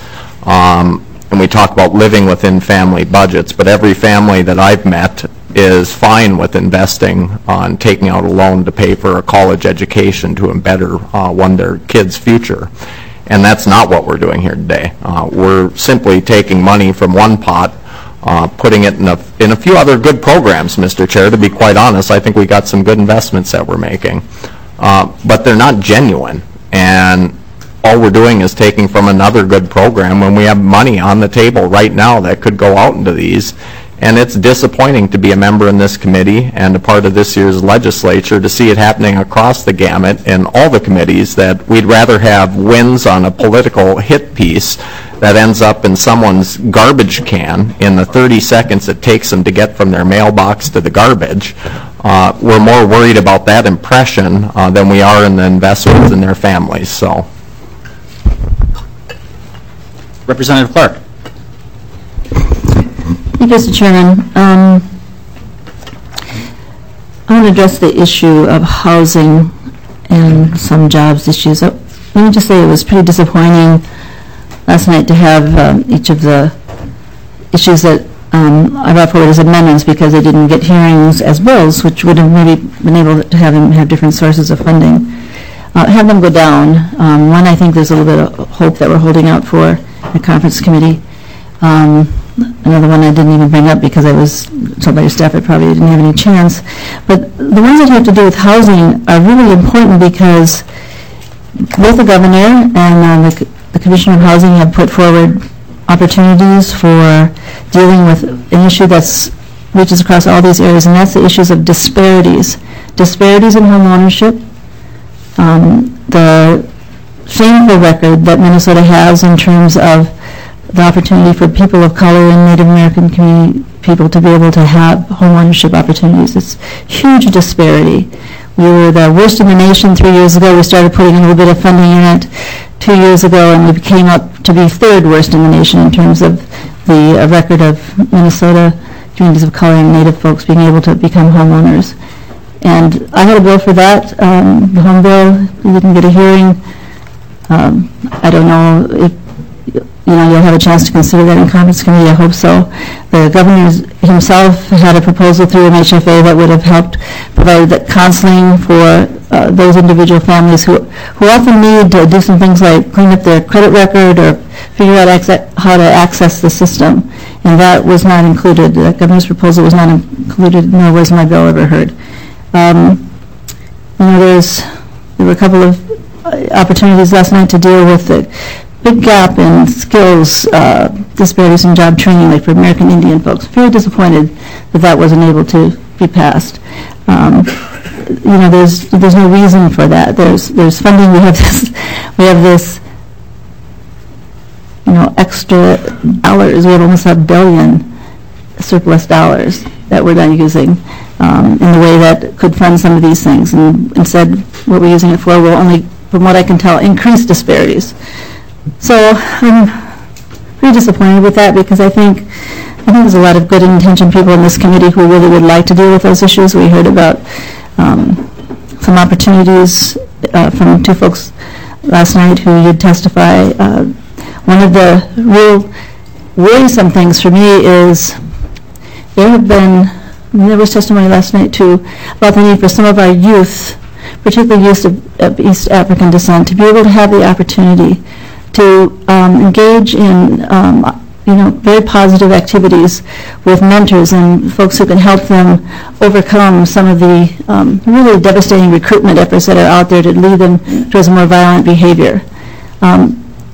Um, and we talk about living within family budgets, but every family that I've met is fine with investing on taking out a loan to pay for a college education to better uh, one their kids' future. And that's not what we're doing here today. Uh, we're simply taking money from one pot, uh, putting it in a, in a few other good programs, Mister Chair. To be quite honest, I think we got some good investments that we're making. Uh, but they're not genuine. And all we're doing is taking from another good program when we have money on the table right now that could go out into these. And it's disappointing to be a member in this committee and a part of this year's legislature to see it happening across the gamut in all the committees, that we'd rather have wins on a political hit piece that ends up in someone's garbage can in the thirty seconds it takes them to get from their mailbox to the garbage. Uh, we're more worried about that impression uh, than we are in the investments in their families. So, Representative Clark. Thank you, Mister Chairman. Um, I want to address the issue of housing and some jobs issues. Uh, let me just say it was pretty disappointing last night to have um, each of the issues that um, I brought forward as amendments because they didn't get hearings as bills, which would have maybe been able to have them have different sources of funding. Uh, have them go down. Um, one, I think there's a little bit of hope that we're holding out for the conference committee. Um, Another one I didn't even bring up because I was told by your staff I probably didn't have any chance. But the ones that have to do with housing are really important because both the governor and uh, the, the Commissioner of Housing have put forward opportunities for dealing with an issue that's reaches across all these areas, and that's the issues of disparities. Disparities in home ownership. Um, the shameful record that Minnesota has in terms of the opportunity for people of color and Native American community people to be able to have home ownership opportunities. It's huge disparity. We were the worst in the nation three years ago. We started putting a little bit of funding in it two years ago, and we came up to be third worst in the nation in terms of the uh, record of Minnesota communities of color and Native folks being able to become homeowners. And I had a bill for that, um, the home bill. We didn't get a hearing. Um, I don't know if you know, you'll have a chance to consider that in conference committee. I hope so. The governor himself had a proposal through M H F A that would have helped provide that counseling for uh, those individual families who who often need to do some things like clean up their credit record or figure out how to access the system. And that was not included. The governor's proposal was not included, nor was my bill ever heard. Um, you know, there's there were a couple of opportunities last night to deal with the big gap in skills uh, disparities in job training, like for American Indian folks. Very disappointed that that wasn't able to be passed. Um, you know, there's there's no reason for that. There's there's funding. We have this we have this you know extra dollars. We have almost a billion surplus dollars that we're not using um, in the way that could fund some of these things. And instead, what we're using it for will only, from what I can tell, increase disparities. So I'm pretty disappointed with that because I think I think there's a lot of good intentioned people in this committee who really would like to deal with those issues. We heard about um, some opportunities uh, from two folks last night who did testify. Uh, one of the real worrisome things for me is there have been, there was testimony last night too about the need for some of our youth, particularly youth of, of East African descent, to be able to have the opportunity to um, engage in um, you know, very positive activities with mentors and folks who can help them overcome some of the um, really devastating recruitment efforts that are out there to lead them towards more violent behavior. Um,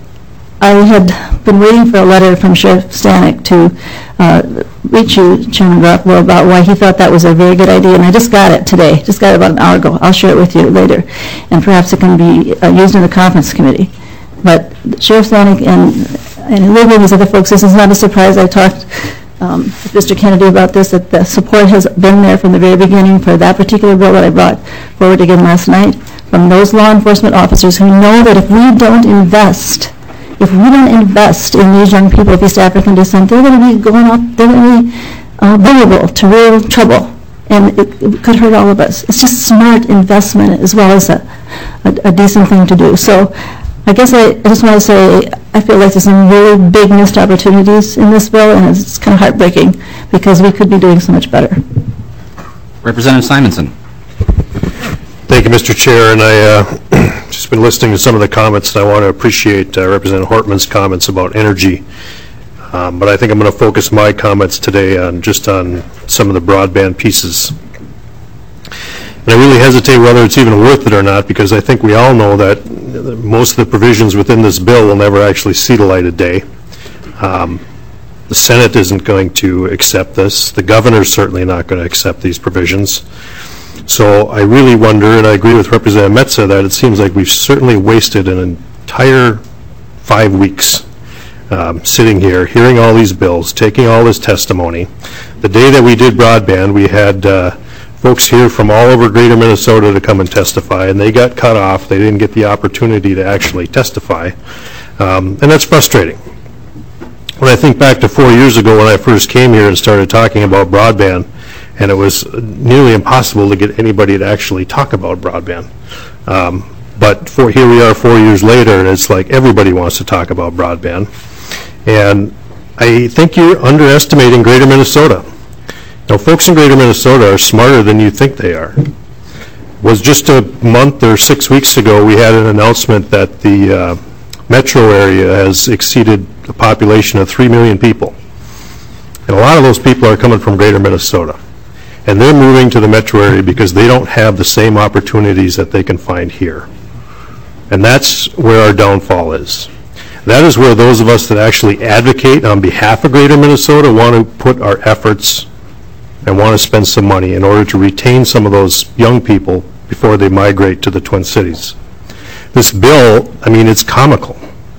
I had been waiting for a letter from Sheriff Stanek to uh, reach you, Chairman Garofalo, about why he thought that was a very good idea, and I just got it today, just got it about an hour ago. I'll share it with you later, and perhaps it can be uh, used in the conference committee. But Sheriff Stanek and, and Olivia and these other folks, this is not a surprise. I talked um, with Mister Kennedy about this, that the support has been there from the very beginning for that particular bill that I brought forward again last night from those law enforcement officers who know that if we don't invest If we don't invest in these young people of East African descent, they're going to be going off, they're going to be uh, vulnerable to real trouble, and it, it could hurt all of us. It's just smart investment as well as a, a, a decent thing to do. So I guess I, I just want to say I feel like there's some really big missed opportunities in this bill, and it's kind of heartbreaking because we could be doing so much better. Representative Simonson. Thank you, Mister Chair, and I uh, just been listening to some of the comments, and I want to appreciate uh, Representative Hortman's comments about energy. Um, but I think I'm going to focus my comments today on just on some of the broadband pieces. And I really hesitate whether it's even worth it or not, because I think we all know that most of the provisions within this bill will never actually see the light of day. Um, the Senate isn't going to accept this. The governor's certainly not going to accept these provisions. So I really wonder, and I agree with Representative Metsa, that it seems like we've certainly wasted an entire five weeks um, sitting here, hearing all these bills, taking all this testimony. The day that we did broadband, we had uh, folks here from all over greater Minnesota to come and testify, and they got cut off. They didn't get the opportunity to actually testify, um, and that's frustrating. When I think back to four years ago when I first came here and started talking about broadband, and it was nearly impossible to get anybody to actually talk about broadband. Um, but for, here we are four years later, and it's like everybody wants to talk about broadband. And I think you're underestimating greater Minnesota. Now, folks in greater Minnesota are smarter than you think they are. It was just a month or six weeks ago, we had an announcement that the uh, metro area has exceeded a population of three million people. And a lot of those people are coming from greater Minnesota. And they're moving to the metro area because they don't have the same opportunities that they can find here. And that's where our downfall is. That is where those of us that actually advocate on behalf of greater Minnesota want to put our efforts and want to spend some money in order to retain some of those young people before they migrate to the Twin Cities. This bill, I mean, it's comical.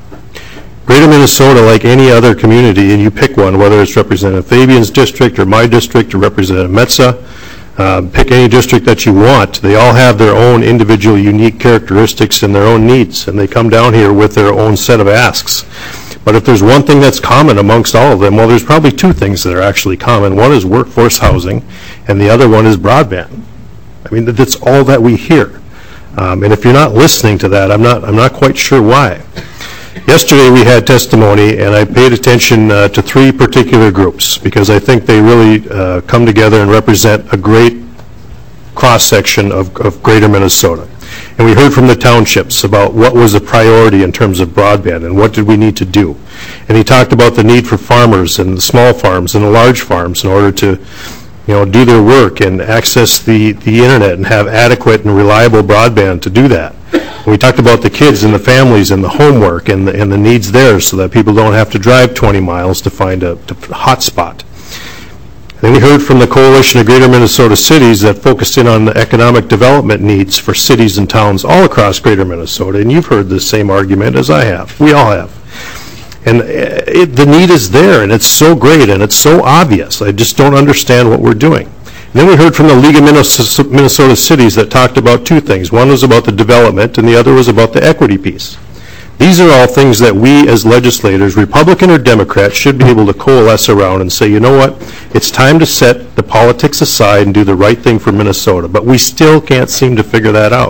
Greater Minnesota, like any other community, and you pick one, whether it's Representative Fabian's district or my district or Representative Metsa, um, pick any district that you want. They all have their own individual unique characteristics and their own needs, and they come down here with their own set of asks. But if there's one thing that's common amongst all of them, well, there's probably two things that are actually common. One is workforce housing, and the other one is broadband. I mean, that's all that we hear. Um, and if you're not listening to that, I'm not, I'm not quite sure why. Yesterday we had testimony, and I paid attention uh, to three particular groups because I think they really uh, come together and represent a great cross-section of, of greater Minnesota. And we heard from the townships about what was a priority in terms of broadband and what did we need to do. And he talked about the need for farmers and the small farms and the large farms in order to, you know, do their work and access the, the internet and have adequate and reliable broadband to do that. We talked about the kids and the families and the homework and the, and the needs there so that people don't have to drive twenty miles to find a, to hot spot. Then we heard from the Coalition of Greater Minnesota Cities that focused in on the economic development needs for cities and towns all across Greater Minnesota, and you've heard the same argument as I have. We all have. And it, the need is there, and it's so great, and it's so obvious. I just don't understand what we're doing. And then we heard from the League of Minnesota Cities that talked about two things. One was about the development, and the other was about the equity piece. These are all things that we as legislators, Republican or Democrat, should be able to coalesce around and say, you know what, it's time to set the politics aside and do the right thing for Minnesota. But we still can't seem to figure that out.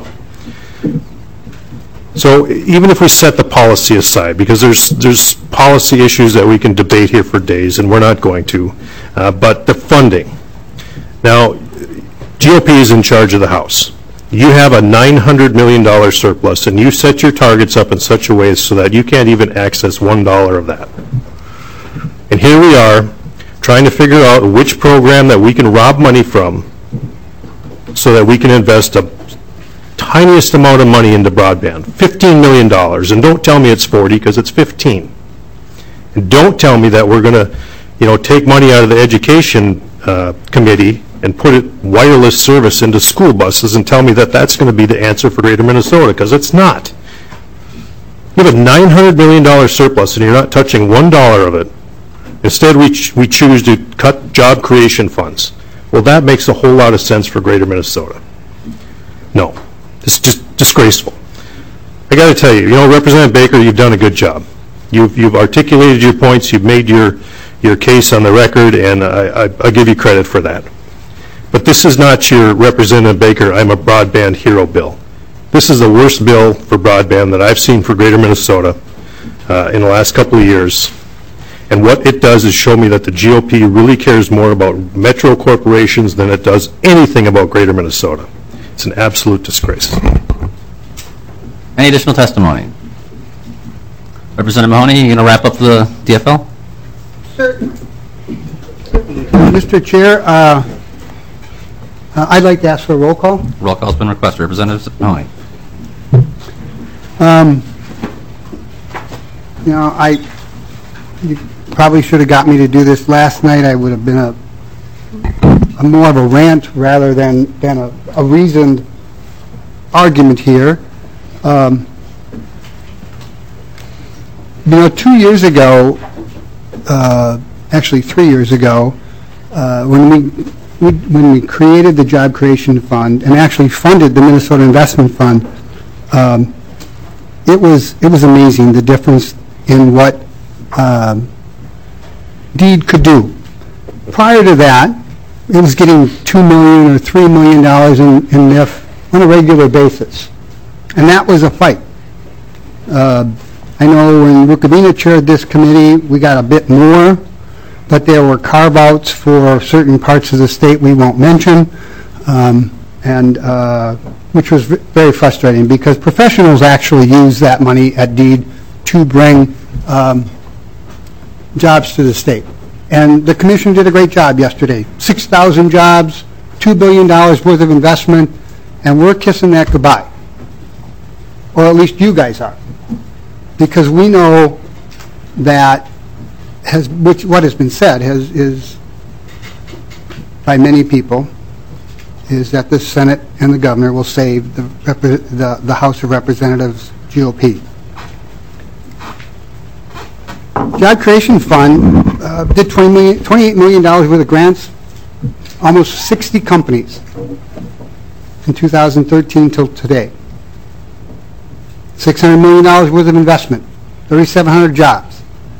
So even if we set the policy aside, because there's there's policy issues that we can debate here for days, and we're not going to, uh, but the funding. Now, G O P is in charge of the House. You have a nine hundred million dollars surplus, and you set your targets up in such a way so that you can't even access one dollar of that. And here we are trying to figure out which program that we can rob money from so that we can invest a tiniest amount of money into broadband, fifteen million dollars. And don't tell me it's forty, because it's fifteen. And don't tell me that we're going to, you know, take money out of the education uh, committee and put it wireless service into school buses and tell me that that's going to be the answer for Greater Minnesota, because it's not. You have a nine hundred million dollars surplus and you're not touching one dollar of it. Instead, we, ch we choose to cut job creation funds. Well, that makes a whole lot of sense for Greater Minnesota. No, it's just disgraceful. I got to tell you, you know, Representative Baker, you've done a good job. You've, you've articulated your points, you've made your, your case on the record, and I, I, I give you credit for that. But this is not your Representative Baker, I'm a broadband hero bill. This is the worst bill for broadband that I've seen for Greater Minnesota uh, in the last couple of years. And what it does is show me that the G O P really cares more about metro corporations than it does anything about Greater Minnesota. It's an absolute disgrace. Any additional testimony? Representative Mahoney, you going to wrap up the D F L? Certainly. Mister Chair, uh, uh, I'd like to ask for a roll call. Roll call has been requested. Representative Mahoney. Um, you know, I you probably should have got me to do this last night. I would have been a, a more of a rant rather than, than a, a reasoned argument here. Um, you know, two years ago, uh, actually three years ago, uh, when we, we when we created the Job Creation Fund and actually funded the Minnesota Investment Fund, um, it was it was amazing the difference in what um, DEED could do. Prior to that, it was getting two million or three million dollars in, in N I F on a regular basis, and that was a fight. Uh, I know when Rukavina chaired this committee, we got a bit more, but there were carve-outs for certain parts of the state we won't mention, um, and uh, which was very frustrating because professionals actually use that money at DEED to bring um, jobs to the state. And the commission did a great job yesterday. six thousand jobs, two billion dollars worth of investment, and we're kissing that goodbye. Or at least you guys are. Because we know that has, which what has been said has, is by many people is that the Senate and the governor will save the, the, the House of Representatives G O P. Job Creation Fund uh, did twenty million, twenty-eight million dollars worth of grants, almost sixty companies in two thousand thirteen till today. six hundred million dollars worth of investment, thirty-seven hundred jobs.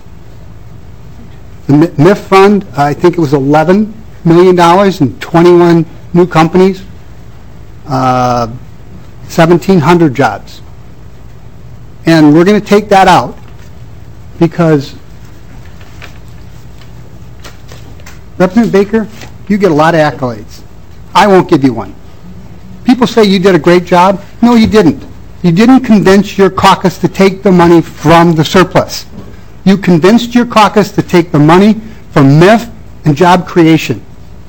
The M I F fund, I think it was eleven million dollars and twenty-one new companies, uh, seventeen hundred jobs. And we're going to take that out because Representative Baker, you get a lot of accolades. I won't give you one. People say you did a great job. No, you didn't. You didn't convince your caucus to take the money from the surplus. You convinced your caucus to take the money from M I F and job creation.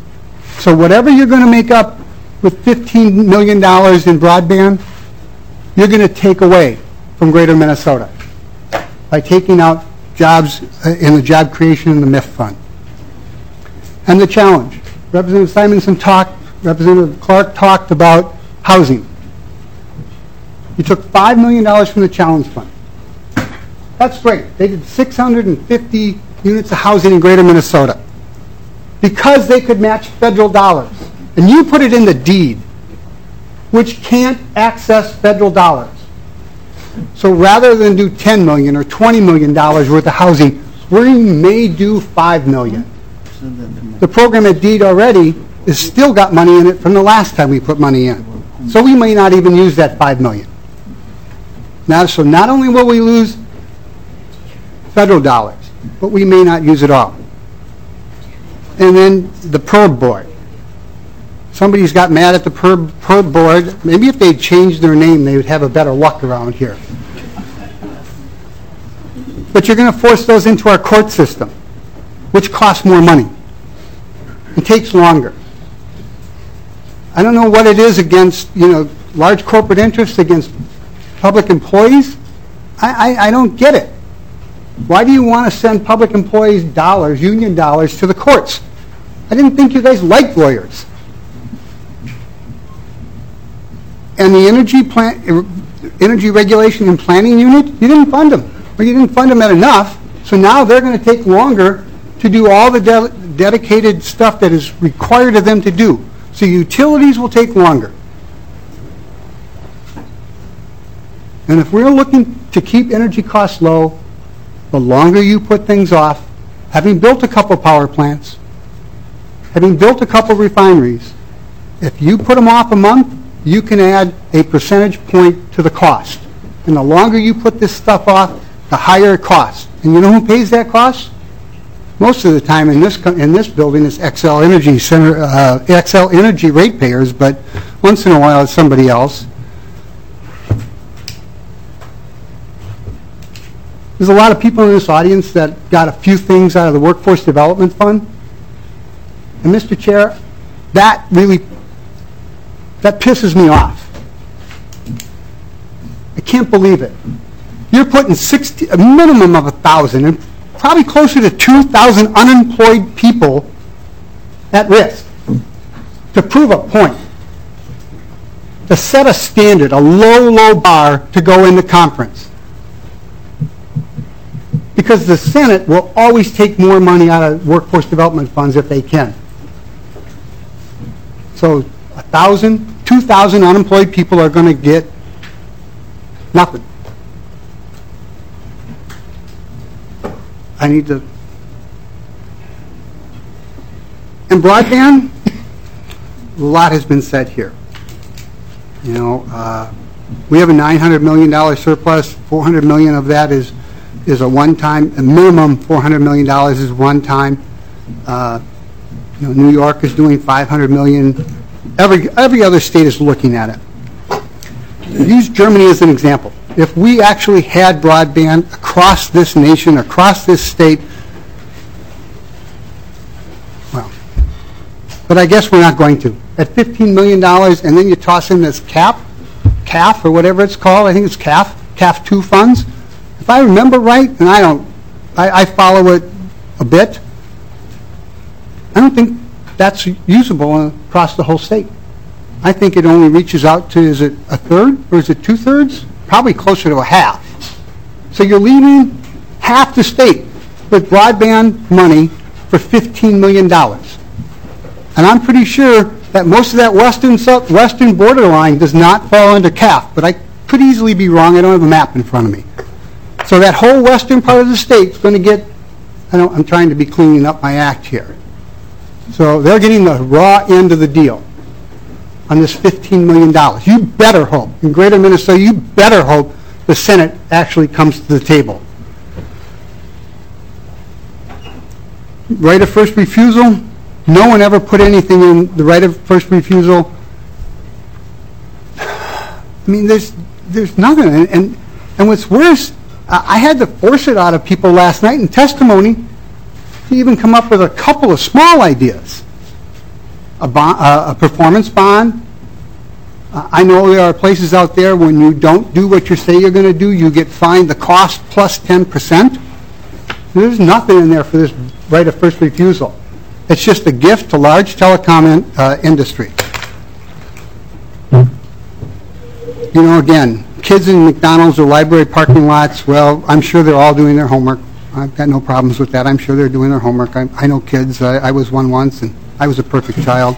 So whatever you're going to make up with fifteen million dollars in broadband, you're going to take away from Greater Minnesota by taking out jobs uh, in the job creation in the M I F fund. And the challenge. Representative Simonson talked, Representative Clark talked about housing. You took five million dollars from the challenge fund. That's great. They did six hundred fifty units of housing in Greater Minnesota because they could match federal dollars. And you put it in the deed, which can't access federal dollars. So rather than do ten million dollars or twenty million dollars worth of housing, we may do five million dollars. The program at deed already has still got money in it from the last time we put money in. So we may not even use that five million dollars. Now, so not only will we lose federal dollars, but we may not use it all. And then the P E R B board. Somebody's got mad at the P E R B, P E R B board. Maybe if they'd changed their name, they would have a better luck around here. But you're going to force those into our court system, which costs more money. It takes longer. I don't know what it is against, you know, large corporate interests against public employees. I, I, I don't get it. Why do you want to send public employees dollars, union dollars, to the courts? I didn't think you guys liked lawyers. And the energy plan, energy regulation and planning unit, you didn't fund them, or you didn't fund them at enough. So now they're going to take longer to do all the de dedicated stuff that is required of them to do. So utilities will take longer. And if we're looking to keep energy costs low, the longer you put things off, having built a couple power plants, having built a couple refineries, if you put them off a month, you can add a percentage point to the cost. And the longer you put this stuff off, the higher it costs. And you know who pays that cost? Most of the time in this in this building is Xcel Energy Center, uh, Xcel Energy ratepayers, but once in a while it's somebody else. There's a lot of people in this audience that got a few things out of the Workforce Development Fund. And Mister Chair, that really, that pisses me off. I can't believe it. You're putting sixty, a minimum of a thousand, and probably closer to two thousand unemployed people at risk to prove a point, to set a standard, a low, low bar to go into conference. Because the Senate will always take more money out of workforce development funds if they can. So a thousand, two thousand unemployed people are going to get nothing. I need to. And broadband, a lot has been said here. You know, uh, we have a nine hundred million dollars surplus. four hundred million dollars of that is is a one-time. A minimum four hundred million dollars is one-time. Uh, you know, New York is doing five hundred million dollars. Every every other state is looking at it. Use Germany as an example. If we actually had broadband across this nation, across this state, well, but I guess we're not going to. At fifteen million dollars, and then you toss in this C A F, C A F, or whatever it's called, I think it's C A F, C A F two funds. If I remember right, and I don't, I, I follow it a bit, I don't think that's usable across the whole state. I think it only reaches out to, is it a third, or is it two-thirds? Probably closer to a half. So you're leaving half the state with broadband money for fifteen million dollars. And I'm pretty sure that most of that western western borderline does not fall under C A F, but I could easily be wrong. I don't have a map in front of me. So that whole western part of the state is going to get, I don't, I'm trying to be cleaning up my act here. So they're getting the raw end of the deal on this fifteen million dollars. You better hope, in Greater Minnesota, you better hope the Senate actually comes to the table. Right of first refusal, no one ever put anything in the right of first refusal. I mean, there's there's nothing. And, and, and what's worse, I had to force it out of people last night in testimony to even come up with a couple of small ideas. A, bond, uh, a performance bond, Uh, I know there are places out there when you don't do what you say you're going to do, you get fined the cost plus ten percent. There's nothing in there for this right of first refusal. It's just a gift to large telecom in, uh, industry. You know, again, kids in McDonald's or library parking lots, well, I'm sure they're all doing their homework. I've got no problems with that. I'm sure they're doing their homework. I, I know kids. I, I was one once, and I was a perfect child.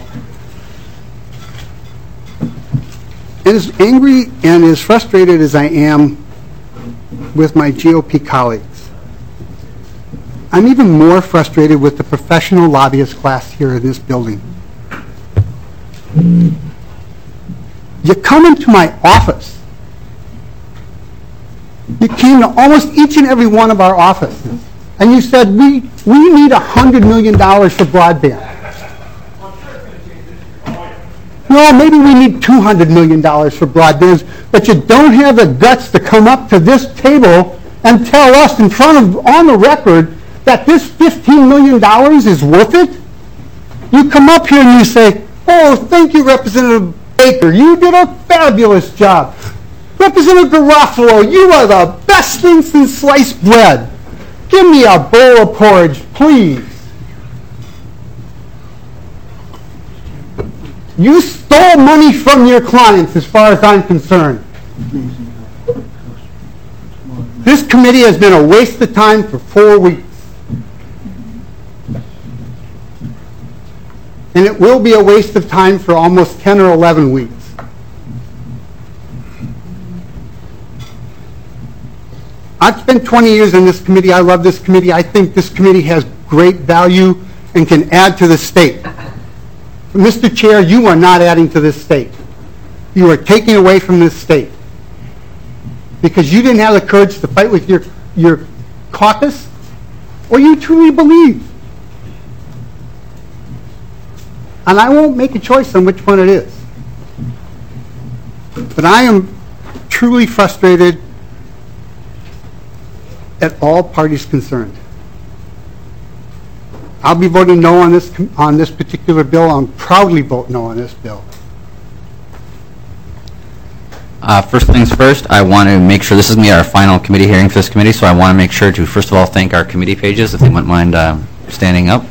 And as angry and as frustrated as I am with my G O P colleagues, I'm even more frustrated with the professional lobbyist class here in this building. You come into my office. You came to almost each and every one of our offices, and you said, we, we need one hundred million dollars for broadband. No, maybe we need two hundred million dollars for broadband, but you don't have the guts to come up to this table and tell us in front of, on the record, that this fifteen million dollars is worth it? You come up here and you say, oh, thank you, Representative Baker. You did a fabulous job. Representative Garofalo, you are the best thing since sliced bread. Give me a bowl of porridge, please. You stole money from your clients, as far as I'm concerned. This committee has been a waste of time for four weeks. And it will be a waste of time for almost ten or eleven weeks. I've spent twenty years in this committee. I love this committee. I think this committee has great value and can add to the state. Mister Chair, you are not adding to this state. You are taking away from this state. Because you didn't have the courage to fight with your, your caucus, or you truly believe. And I won't make a choice on which one it is. But I am truly frustrated at all parties concerned. I'll be voting no on this on this particular bill. I'll proudly vote no on this bill. Uh, first things first, I want to make sure this is going to be our final committee hearing for this committee, so I want to make sure to first of all thank our committee pages, if they wouldn't mind uh, standing up.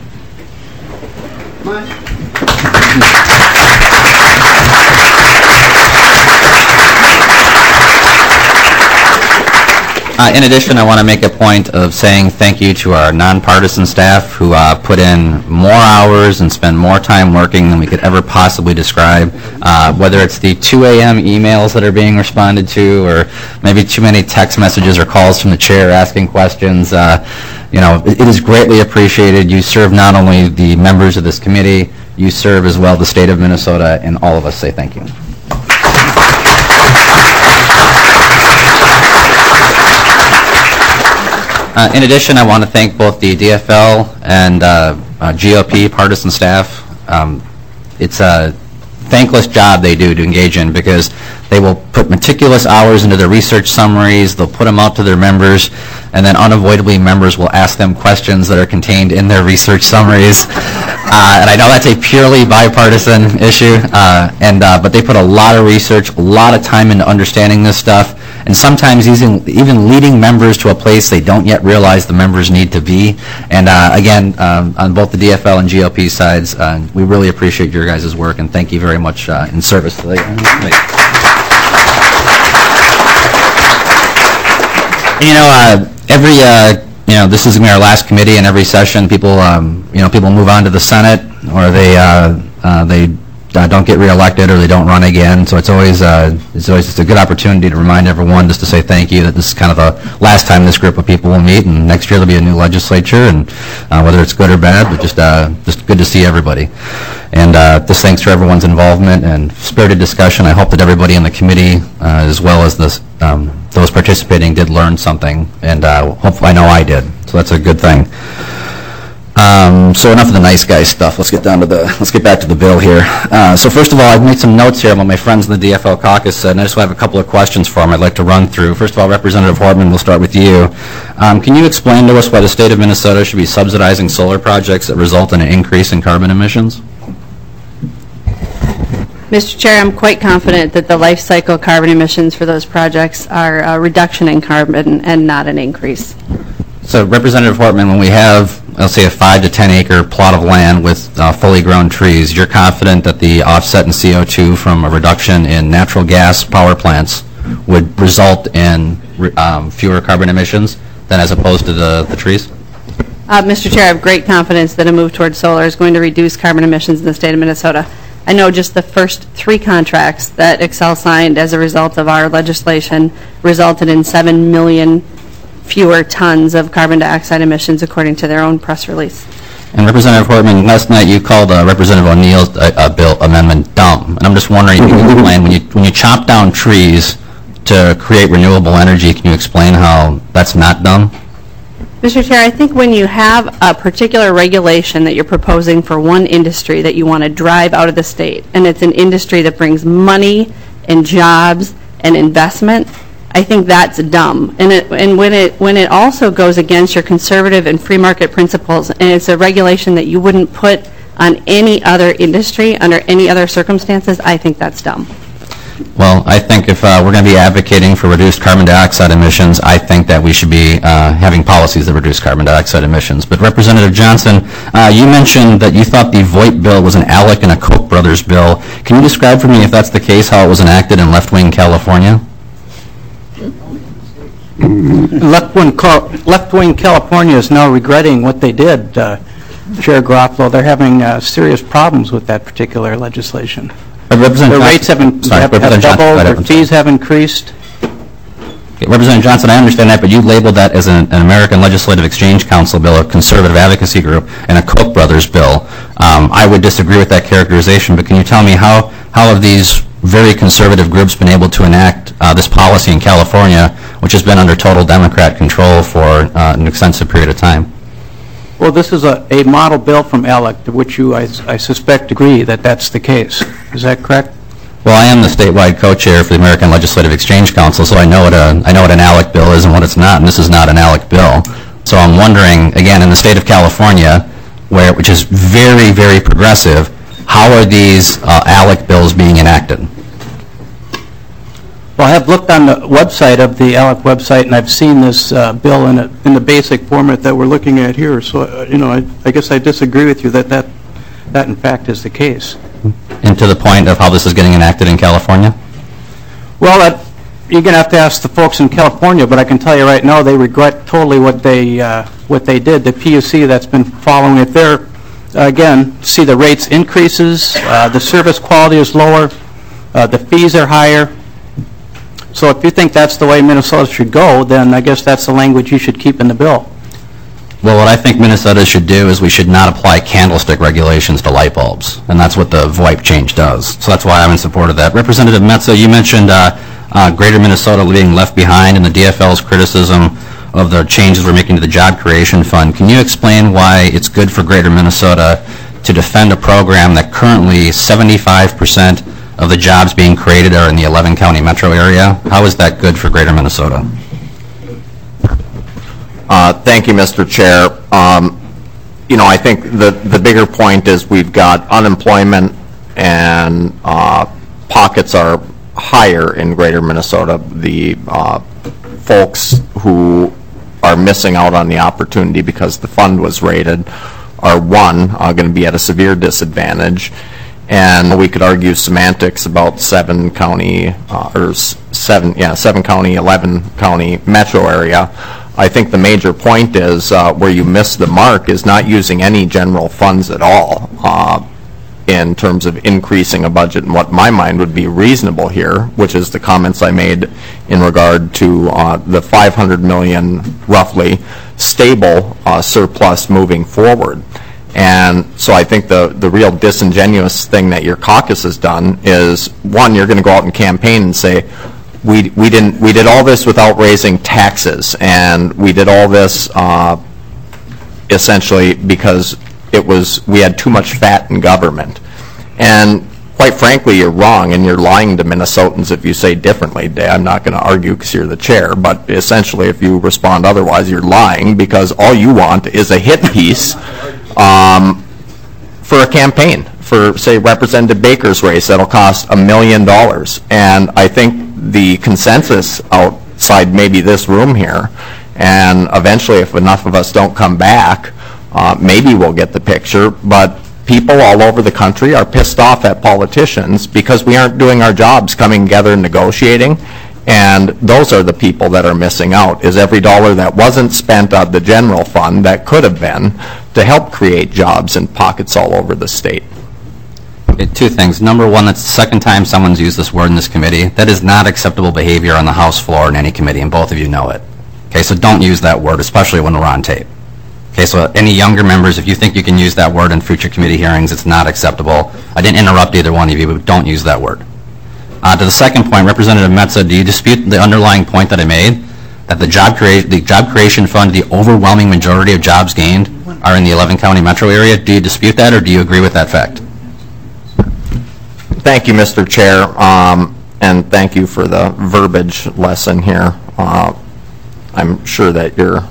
Uh, in addition, I want to make a point of saying thank you to our nonpartisan staff who uh, put in more hours and spend more time working than we could ever possibly describe, uh, whether it's the two A M emails that are being responded to or maybe too many text messages or calls from the chair asking questions. Uh, you know, it, it is greatly appreciated. You serve not only the members of this committee, you serve as well the state of Minnesota, and all of us say thank you. Uh, in addition, I want to thank both the D F L and uh, uh, G O P partisan staff. Um, it's a thankless job they do to engage in because they will put meticulous hours into their research summaries, they'll put them out to their members, and then unavoidably members will ask them questions that are contained in their research summaries. Uh, and I know that's a purely bipartisan issue, uh, and uh, but they put a lot of research, a lot of time into understanding this stuff, and sometimes even, even leading members to a place they don't yet realize the members need to be. And uh, again, um, on both the D F L and G O P sides, uh, we really appreciate your guys' work, and thank you very much uh, in service to the You know, uh, every, uh, you know, this is going to be our last committee, and every session people, um, you know, people move on to the Senate, or they, uh, uh, they uh, don't get reelected, or they don't run again. So it's always, uh, it's always just a good opportunity to remind everyone just to say thank you, that this is kind of the last time this group of people will meet, and next year there'll be a new legislature, and uh, whether it's good or bad, but just, uh, just good to see everybody. And uh, just thanks for everyone's involvement and spirited discussion. I hope that everybody in the committee, uh, as well as this, um, those participating, did learn something, and uh, hopefully I know I did. So that's a good thing. Um, so enough of the nice guy stuff. Let's get down to the. Let's get back to the bill here. Uh, so first of all, I've made some notes here on what my friends in the D F L caucus said, and I just have a couple of questions for them I'd like to run through. First of all, Representative Hortman, we'll start with you. Um, can you explain to us why the state of Minnesota should be subsidizing solar projects that result in an increase in carbon emissions? Mister Chair, I'm quite confident that the life cycle carbon emissions for those projects are a reduction in carbon and not an increase. So Representative Hortman, when we have, let's say, a five to ten acre plot of land with uh, fully grown trees, you're confident that the offset in C O two from a reduction in natural gas power plants would result in um, fewer carbon emissions than as opposed to the, the trees? Uh, Mister Chair, I have great confidence that a move towards solar is going to reduce carbon emissions in the state of Minnesota. I know just the first three contracts that Xcel signed as a result of our legislation resulted in seven million fewer tons of carbon dioxide emissions, according to their own press release. And Representative Hortman, last night you called uh, Representative O'Neill's uh, uh, bill amendment dumb. And I'm just wondering, can you explain, when you, when you chop down trees to create renewable energy, can you explain how that's not dumb? Mister Chair, I think when you have a particular regulation that you're proposing for one industry that you want to drive out of the state, and it's an industry that brings money and jobs and investment, I think that's dumb. And it, and when it when it also goes against your conservative and free market principles, and it's a regulation that you wouldn't put on any other industry under any other circumstances, I think that's dumb. Well, I think if uh, we're going to be advocating for reduced carbon dioxide emissions, I think that we should be uh, having policies that reduce carbon dioxide emissions. But Representative Johnson, uh, you mentioned that you thought the VoIP bill was an ALEC and a Koch brothers bill. Can you describe for me, if that's the case, how it was enacted in left-wing California? Left-wing left-wing California is now regretting what they did, uh, Chair Garofalo. They're having uh, serious problems with that particular legislation. Their rates have, been, Sorry, have, have doubled, their fees have increased. Okay, Representative Johnson, I understand that, but you labeled that as an, an American Legislative Exchange Council bill, a conservative advocacy group, and a Koch brothers bill. Um, I would disagree with that characterization, but can you tell me how, how have these very conservative groups been able to enact uh, this policy in California, which has been under total Democrat control for uh, an extensive period of time? Well, this is a, a model bill from ALEC, to which you, I, I suspect, agree that that's the case. Is that correct? Well, I am the statewide co-chair for the American Legislative Exchange Council, so I know what a, I know what an ALEC bill is and what it's not, and this is not an ALEC bill. So I'm wondering, again, in the state of California, where which is very, very progressive, how are these uh, ALEC bills being enacted? Well, I have looked on the website of the ALEC website, and I've seen this uh, bill in, a, in the basic format that we're looking at here. So, uh, you know, I, I guess I disagree with you that, that that, in fact, is the case. And to the point of how this is getting enacted in California? Well, that, you're going to have to ask the folks in California, but I can tell you right now they regret totally what they, uh, what they did. The P U C that's been following it there, uh, again, see the rates increases, uh, the service quality is lower, uh, the fees are higher. So if you think that's the way Minnesota should go, then I guess that's the language you should keep in the bill. Well, what I think Minnesota should do is we should not apply candlestick regulations to light bulbs, and that's what the VoIP change does. So that's why I'm in support of that. Representative Metsa, you mentioned uh, uh, Greater Minnesota being left behind in the D F L's criticism of the changes we're making to the Job Creation Fund. Can you explain why it's good for Greater Minnesota to defend a program that currently seventy-five percent of the jobs being created are in the eleven county metro area? How is that good for Greater Minnesota? Uh, thank you, Mister Chair. Um, you know, I think the, the bigger point is we've got unemployment and uh, pockets are higher in Greater Minnesota. The uh, folks who are missing out on the opportunity because the fund was raided are, one, uh, going to be at a severe disadvantage. And we could argue semantics about seven county, uh, or seven, yeah, seven county, eleven county metro area. I think the major point is uh, where you miss the mark is not using any general funds at all uh, in terms of increasing a budget and what my mind would be reasonable here, which is the comments I made in regard to uh, the five hundred million roughly stable uh, surplus moving forward. And so I think the, the real disingenuous thing that your caucus has done is, one, you're going to go out and campaign and say, we, we, didn't, we did all this without raising taxes, and we did all this uh, essentially because it was, we had too much fat in government. And quite frankly, you're wrong, and you're lying to Minnesotans if you say differently. I'm not going to argue because you're the chair, but essentially if you respond otherwise, you're lying, because all you want is a hit piece Um, for a campaign, for, say, Representative Baker's race that'll cost a million dollars. And I think the consensus outside maybe this room here, and eventually if enough of us don't come back, uh, maybe we'll get the picture, but people all over the country are pissed off at politicians because we aren't doing our jobs coming together and negotiating. And those are the people that are missing out, is every dollar that wasn't spent on the general fund that could have been to help create jobs in pockets all over the state. Okay, two things. Number one, that's the second time someone's used this word in this committee. That is not acceptable behavior on the House floor in any committee, and both of you know it. Okay, so don't use that word, especially when we're on tape. Okay, so any younger members, if you think you can use that word in future committee hearings, it's not acceptable. I didn't interrupt either one of you, but don't use that word. Uh, to the second point, Representative Metsa, do you dispute the underlying point that I made, that the job, crea the job creation fund, the overwhelming majority of jobs gained are in the eleven county metro area? Do you dispute that, or do you agree with that fact? Thank you, Mister Chair, um, and thank you for the verbiage lesson here. Uh, I'm sure that you're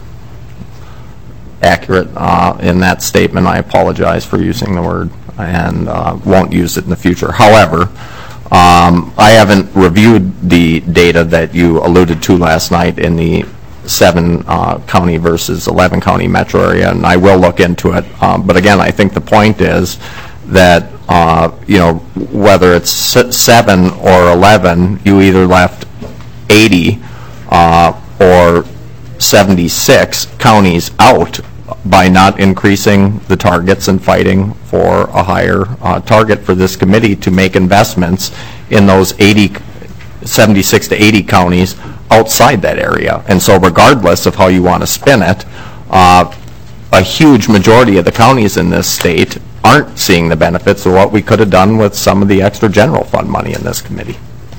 accurate uh, in that statement. I apologize for using the word and uh, won't use it in the future. However, Um, I haven't reviewed the data that you alluded to last night in the seven uh, county versus eleven county metro area, and I will look into it. Um, but again, I think the point is that uh, you know, whether it's seven or eleven, you either left eighty uh, or seventy-six counties out by not increasing the targets and fighting for a higher uh, target for this committee to make investments in those eighty, seventy-six to eighty counties outside that area. And so regardless of how you want to spin it, uh, a huge majority of the counties in this state aren't seeing the benefits of what we could have done with some of the extra general fund money in this committee.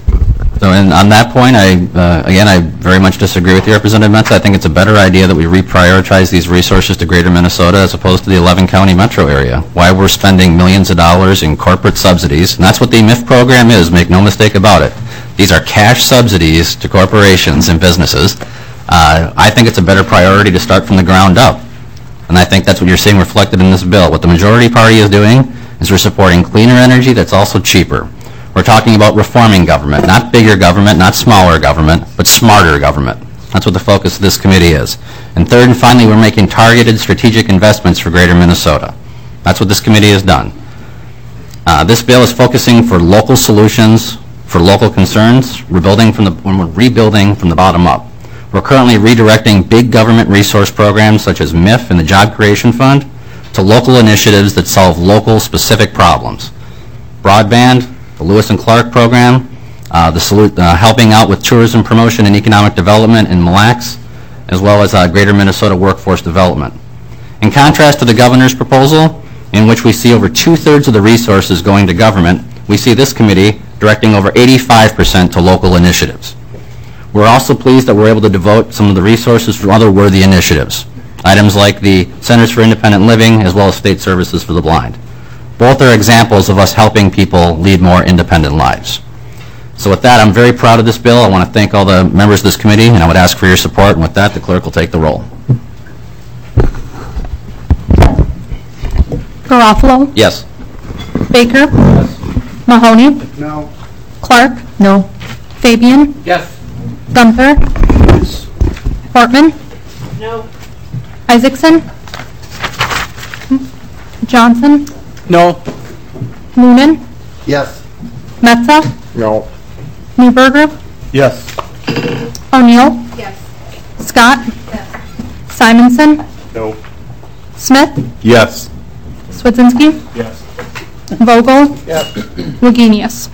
So and on that point, I, uh, again, I very much disagree with you, Representative Metsa. I think it's a better idea that we reprioritize these resources to greater Minnesota as opposed to the eleven county metro area. Why we're spending millions of dollars in corporate subsidies, and that's what the M I F program is, make no mistake about it. These are cash subsidies to corporations and businesses. Uh, I think it's a better priority to start from the ground up. And I think that's what you're seeing reflected in this bill. What the majority party is doing is we're supporting cleaner energy that's also cheaper. We're talking about reforming government, not bigger government, not smaller government, but smarter government. That's what the focus of this committee is. And third and finally, we're making targeted strategic investments for greater Minnesota. That's what this committee has done. Uh, this bill is focusing for local solutions, for local concerns, rebuilding from the, when we're rebuilding from the bottom up. We're currently redirecting big government resource programs such as M I F and the Job Creation Fund to local initiatives that solve local specific problems. Broadband, the Lewis and Clark program, uh, the uh, helping out with tourism promotion and economic development in Mille Lacs, as well as uh, Greater Minnesota Workforce Development. In contrast to the governor's proposal, in which we see over two-thirds of the resources going to government, we see this committee directing over eighty-five percent to local initiatives. We're also pleased that we're able to devote some of the resources for other worthy initiatives, items like the Centers for Independent Living as well as state services for the blind. Both are examples of us helping people lead more independent lives. So with that, I'm very proud of this bill. I want to thank all the members of this committee, and I would ask for your support. And with that, the clerk will take the roll. Garofalo? Yes. Baker? Yes. Mahoney? No. Clark? No. Fabian? Yes. Gunther? Yes. Portman? No. Isaacson? Johnson? No. Moonen? Yes. Metza? No. Newberger? Yes. O'Neill? Yes. Scott? Simonson? No. Smith? Yes. Swedzinski? Yes. Vogel? Yes. Wagenius?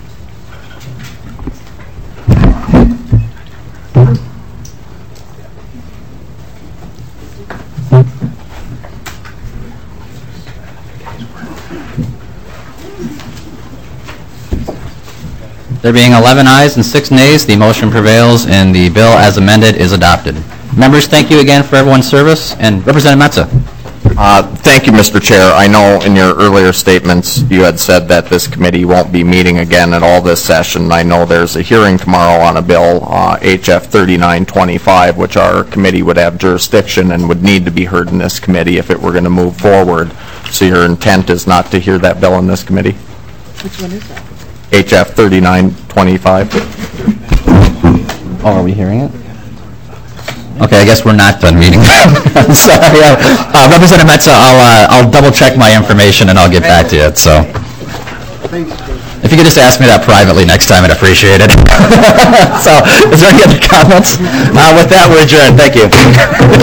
There being eleven ayes and six nays, the motion prevails and the bill as amended is adopted. Members, thank you again for everyone's service. And Representative Metsa. Uh, thank you, Mister Chair. I know in your earlier statements you had said that this committee won't be meeting again at all this session. I know there's a hearing tomorrow on a bill, uh, H F thirty-nine twenty-five, which our committee would have jurisdiction and would need to be heard in this committee if it were going to move forward. So your intent is not to hear that bill in this committee? Which one is that? H F thirty-nine twenty-five. Oh, are we hearing it? Okay, I guess we're not done meeting. I'm sorry. Uh, uh, Representative Metza, I'll, uh, I'll double-check my information and I'll get back to you, so. If you could just ask me that privately next time, I'd appreciate it. So, is there any other comments? Uh, With that, we're adjourned. Thank you.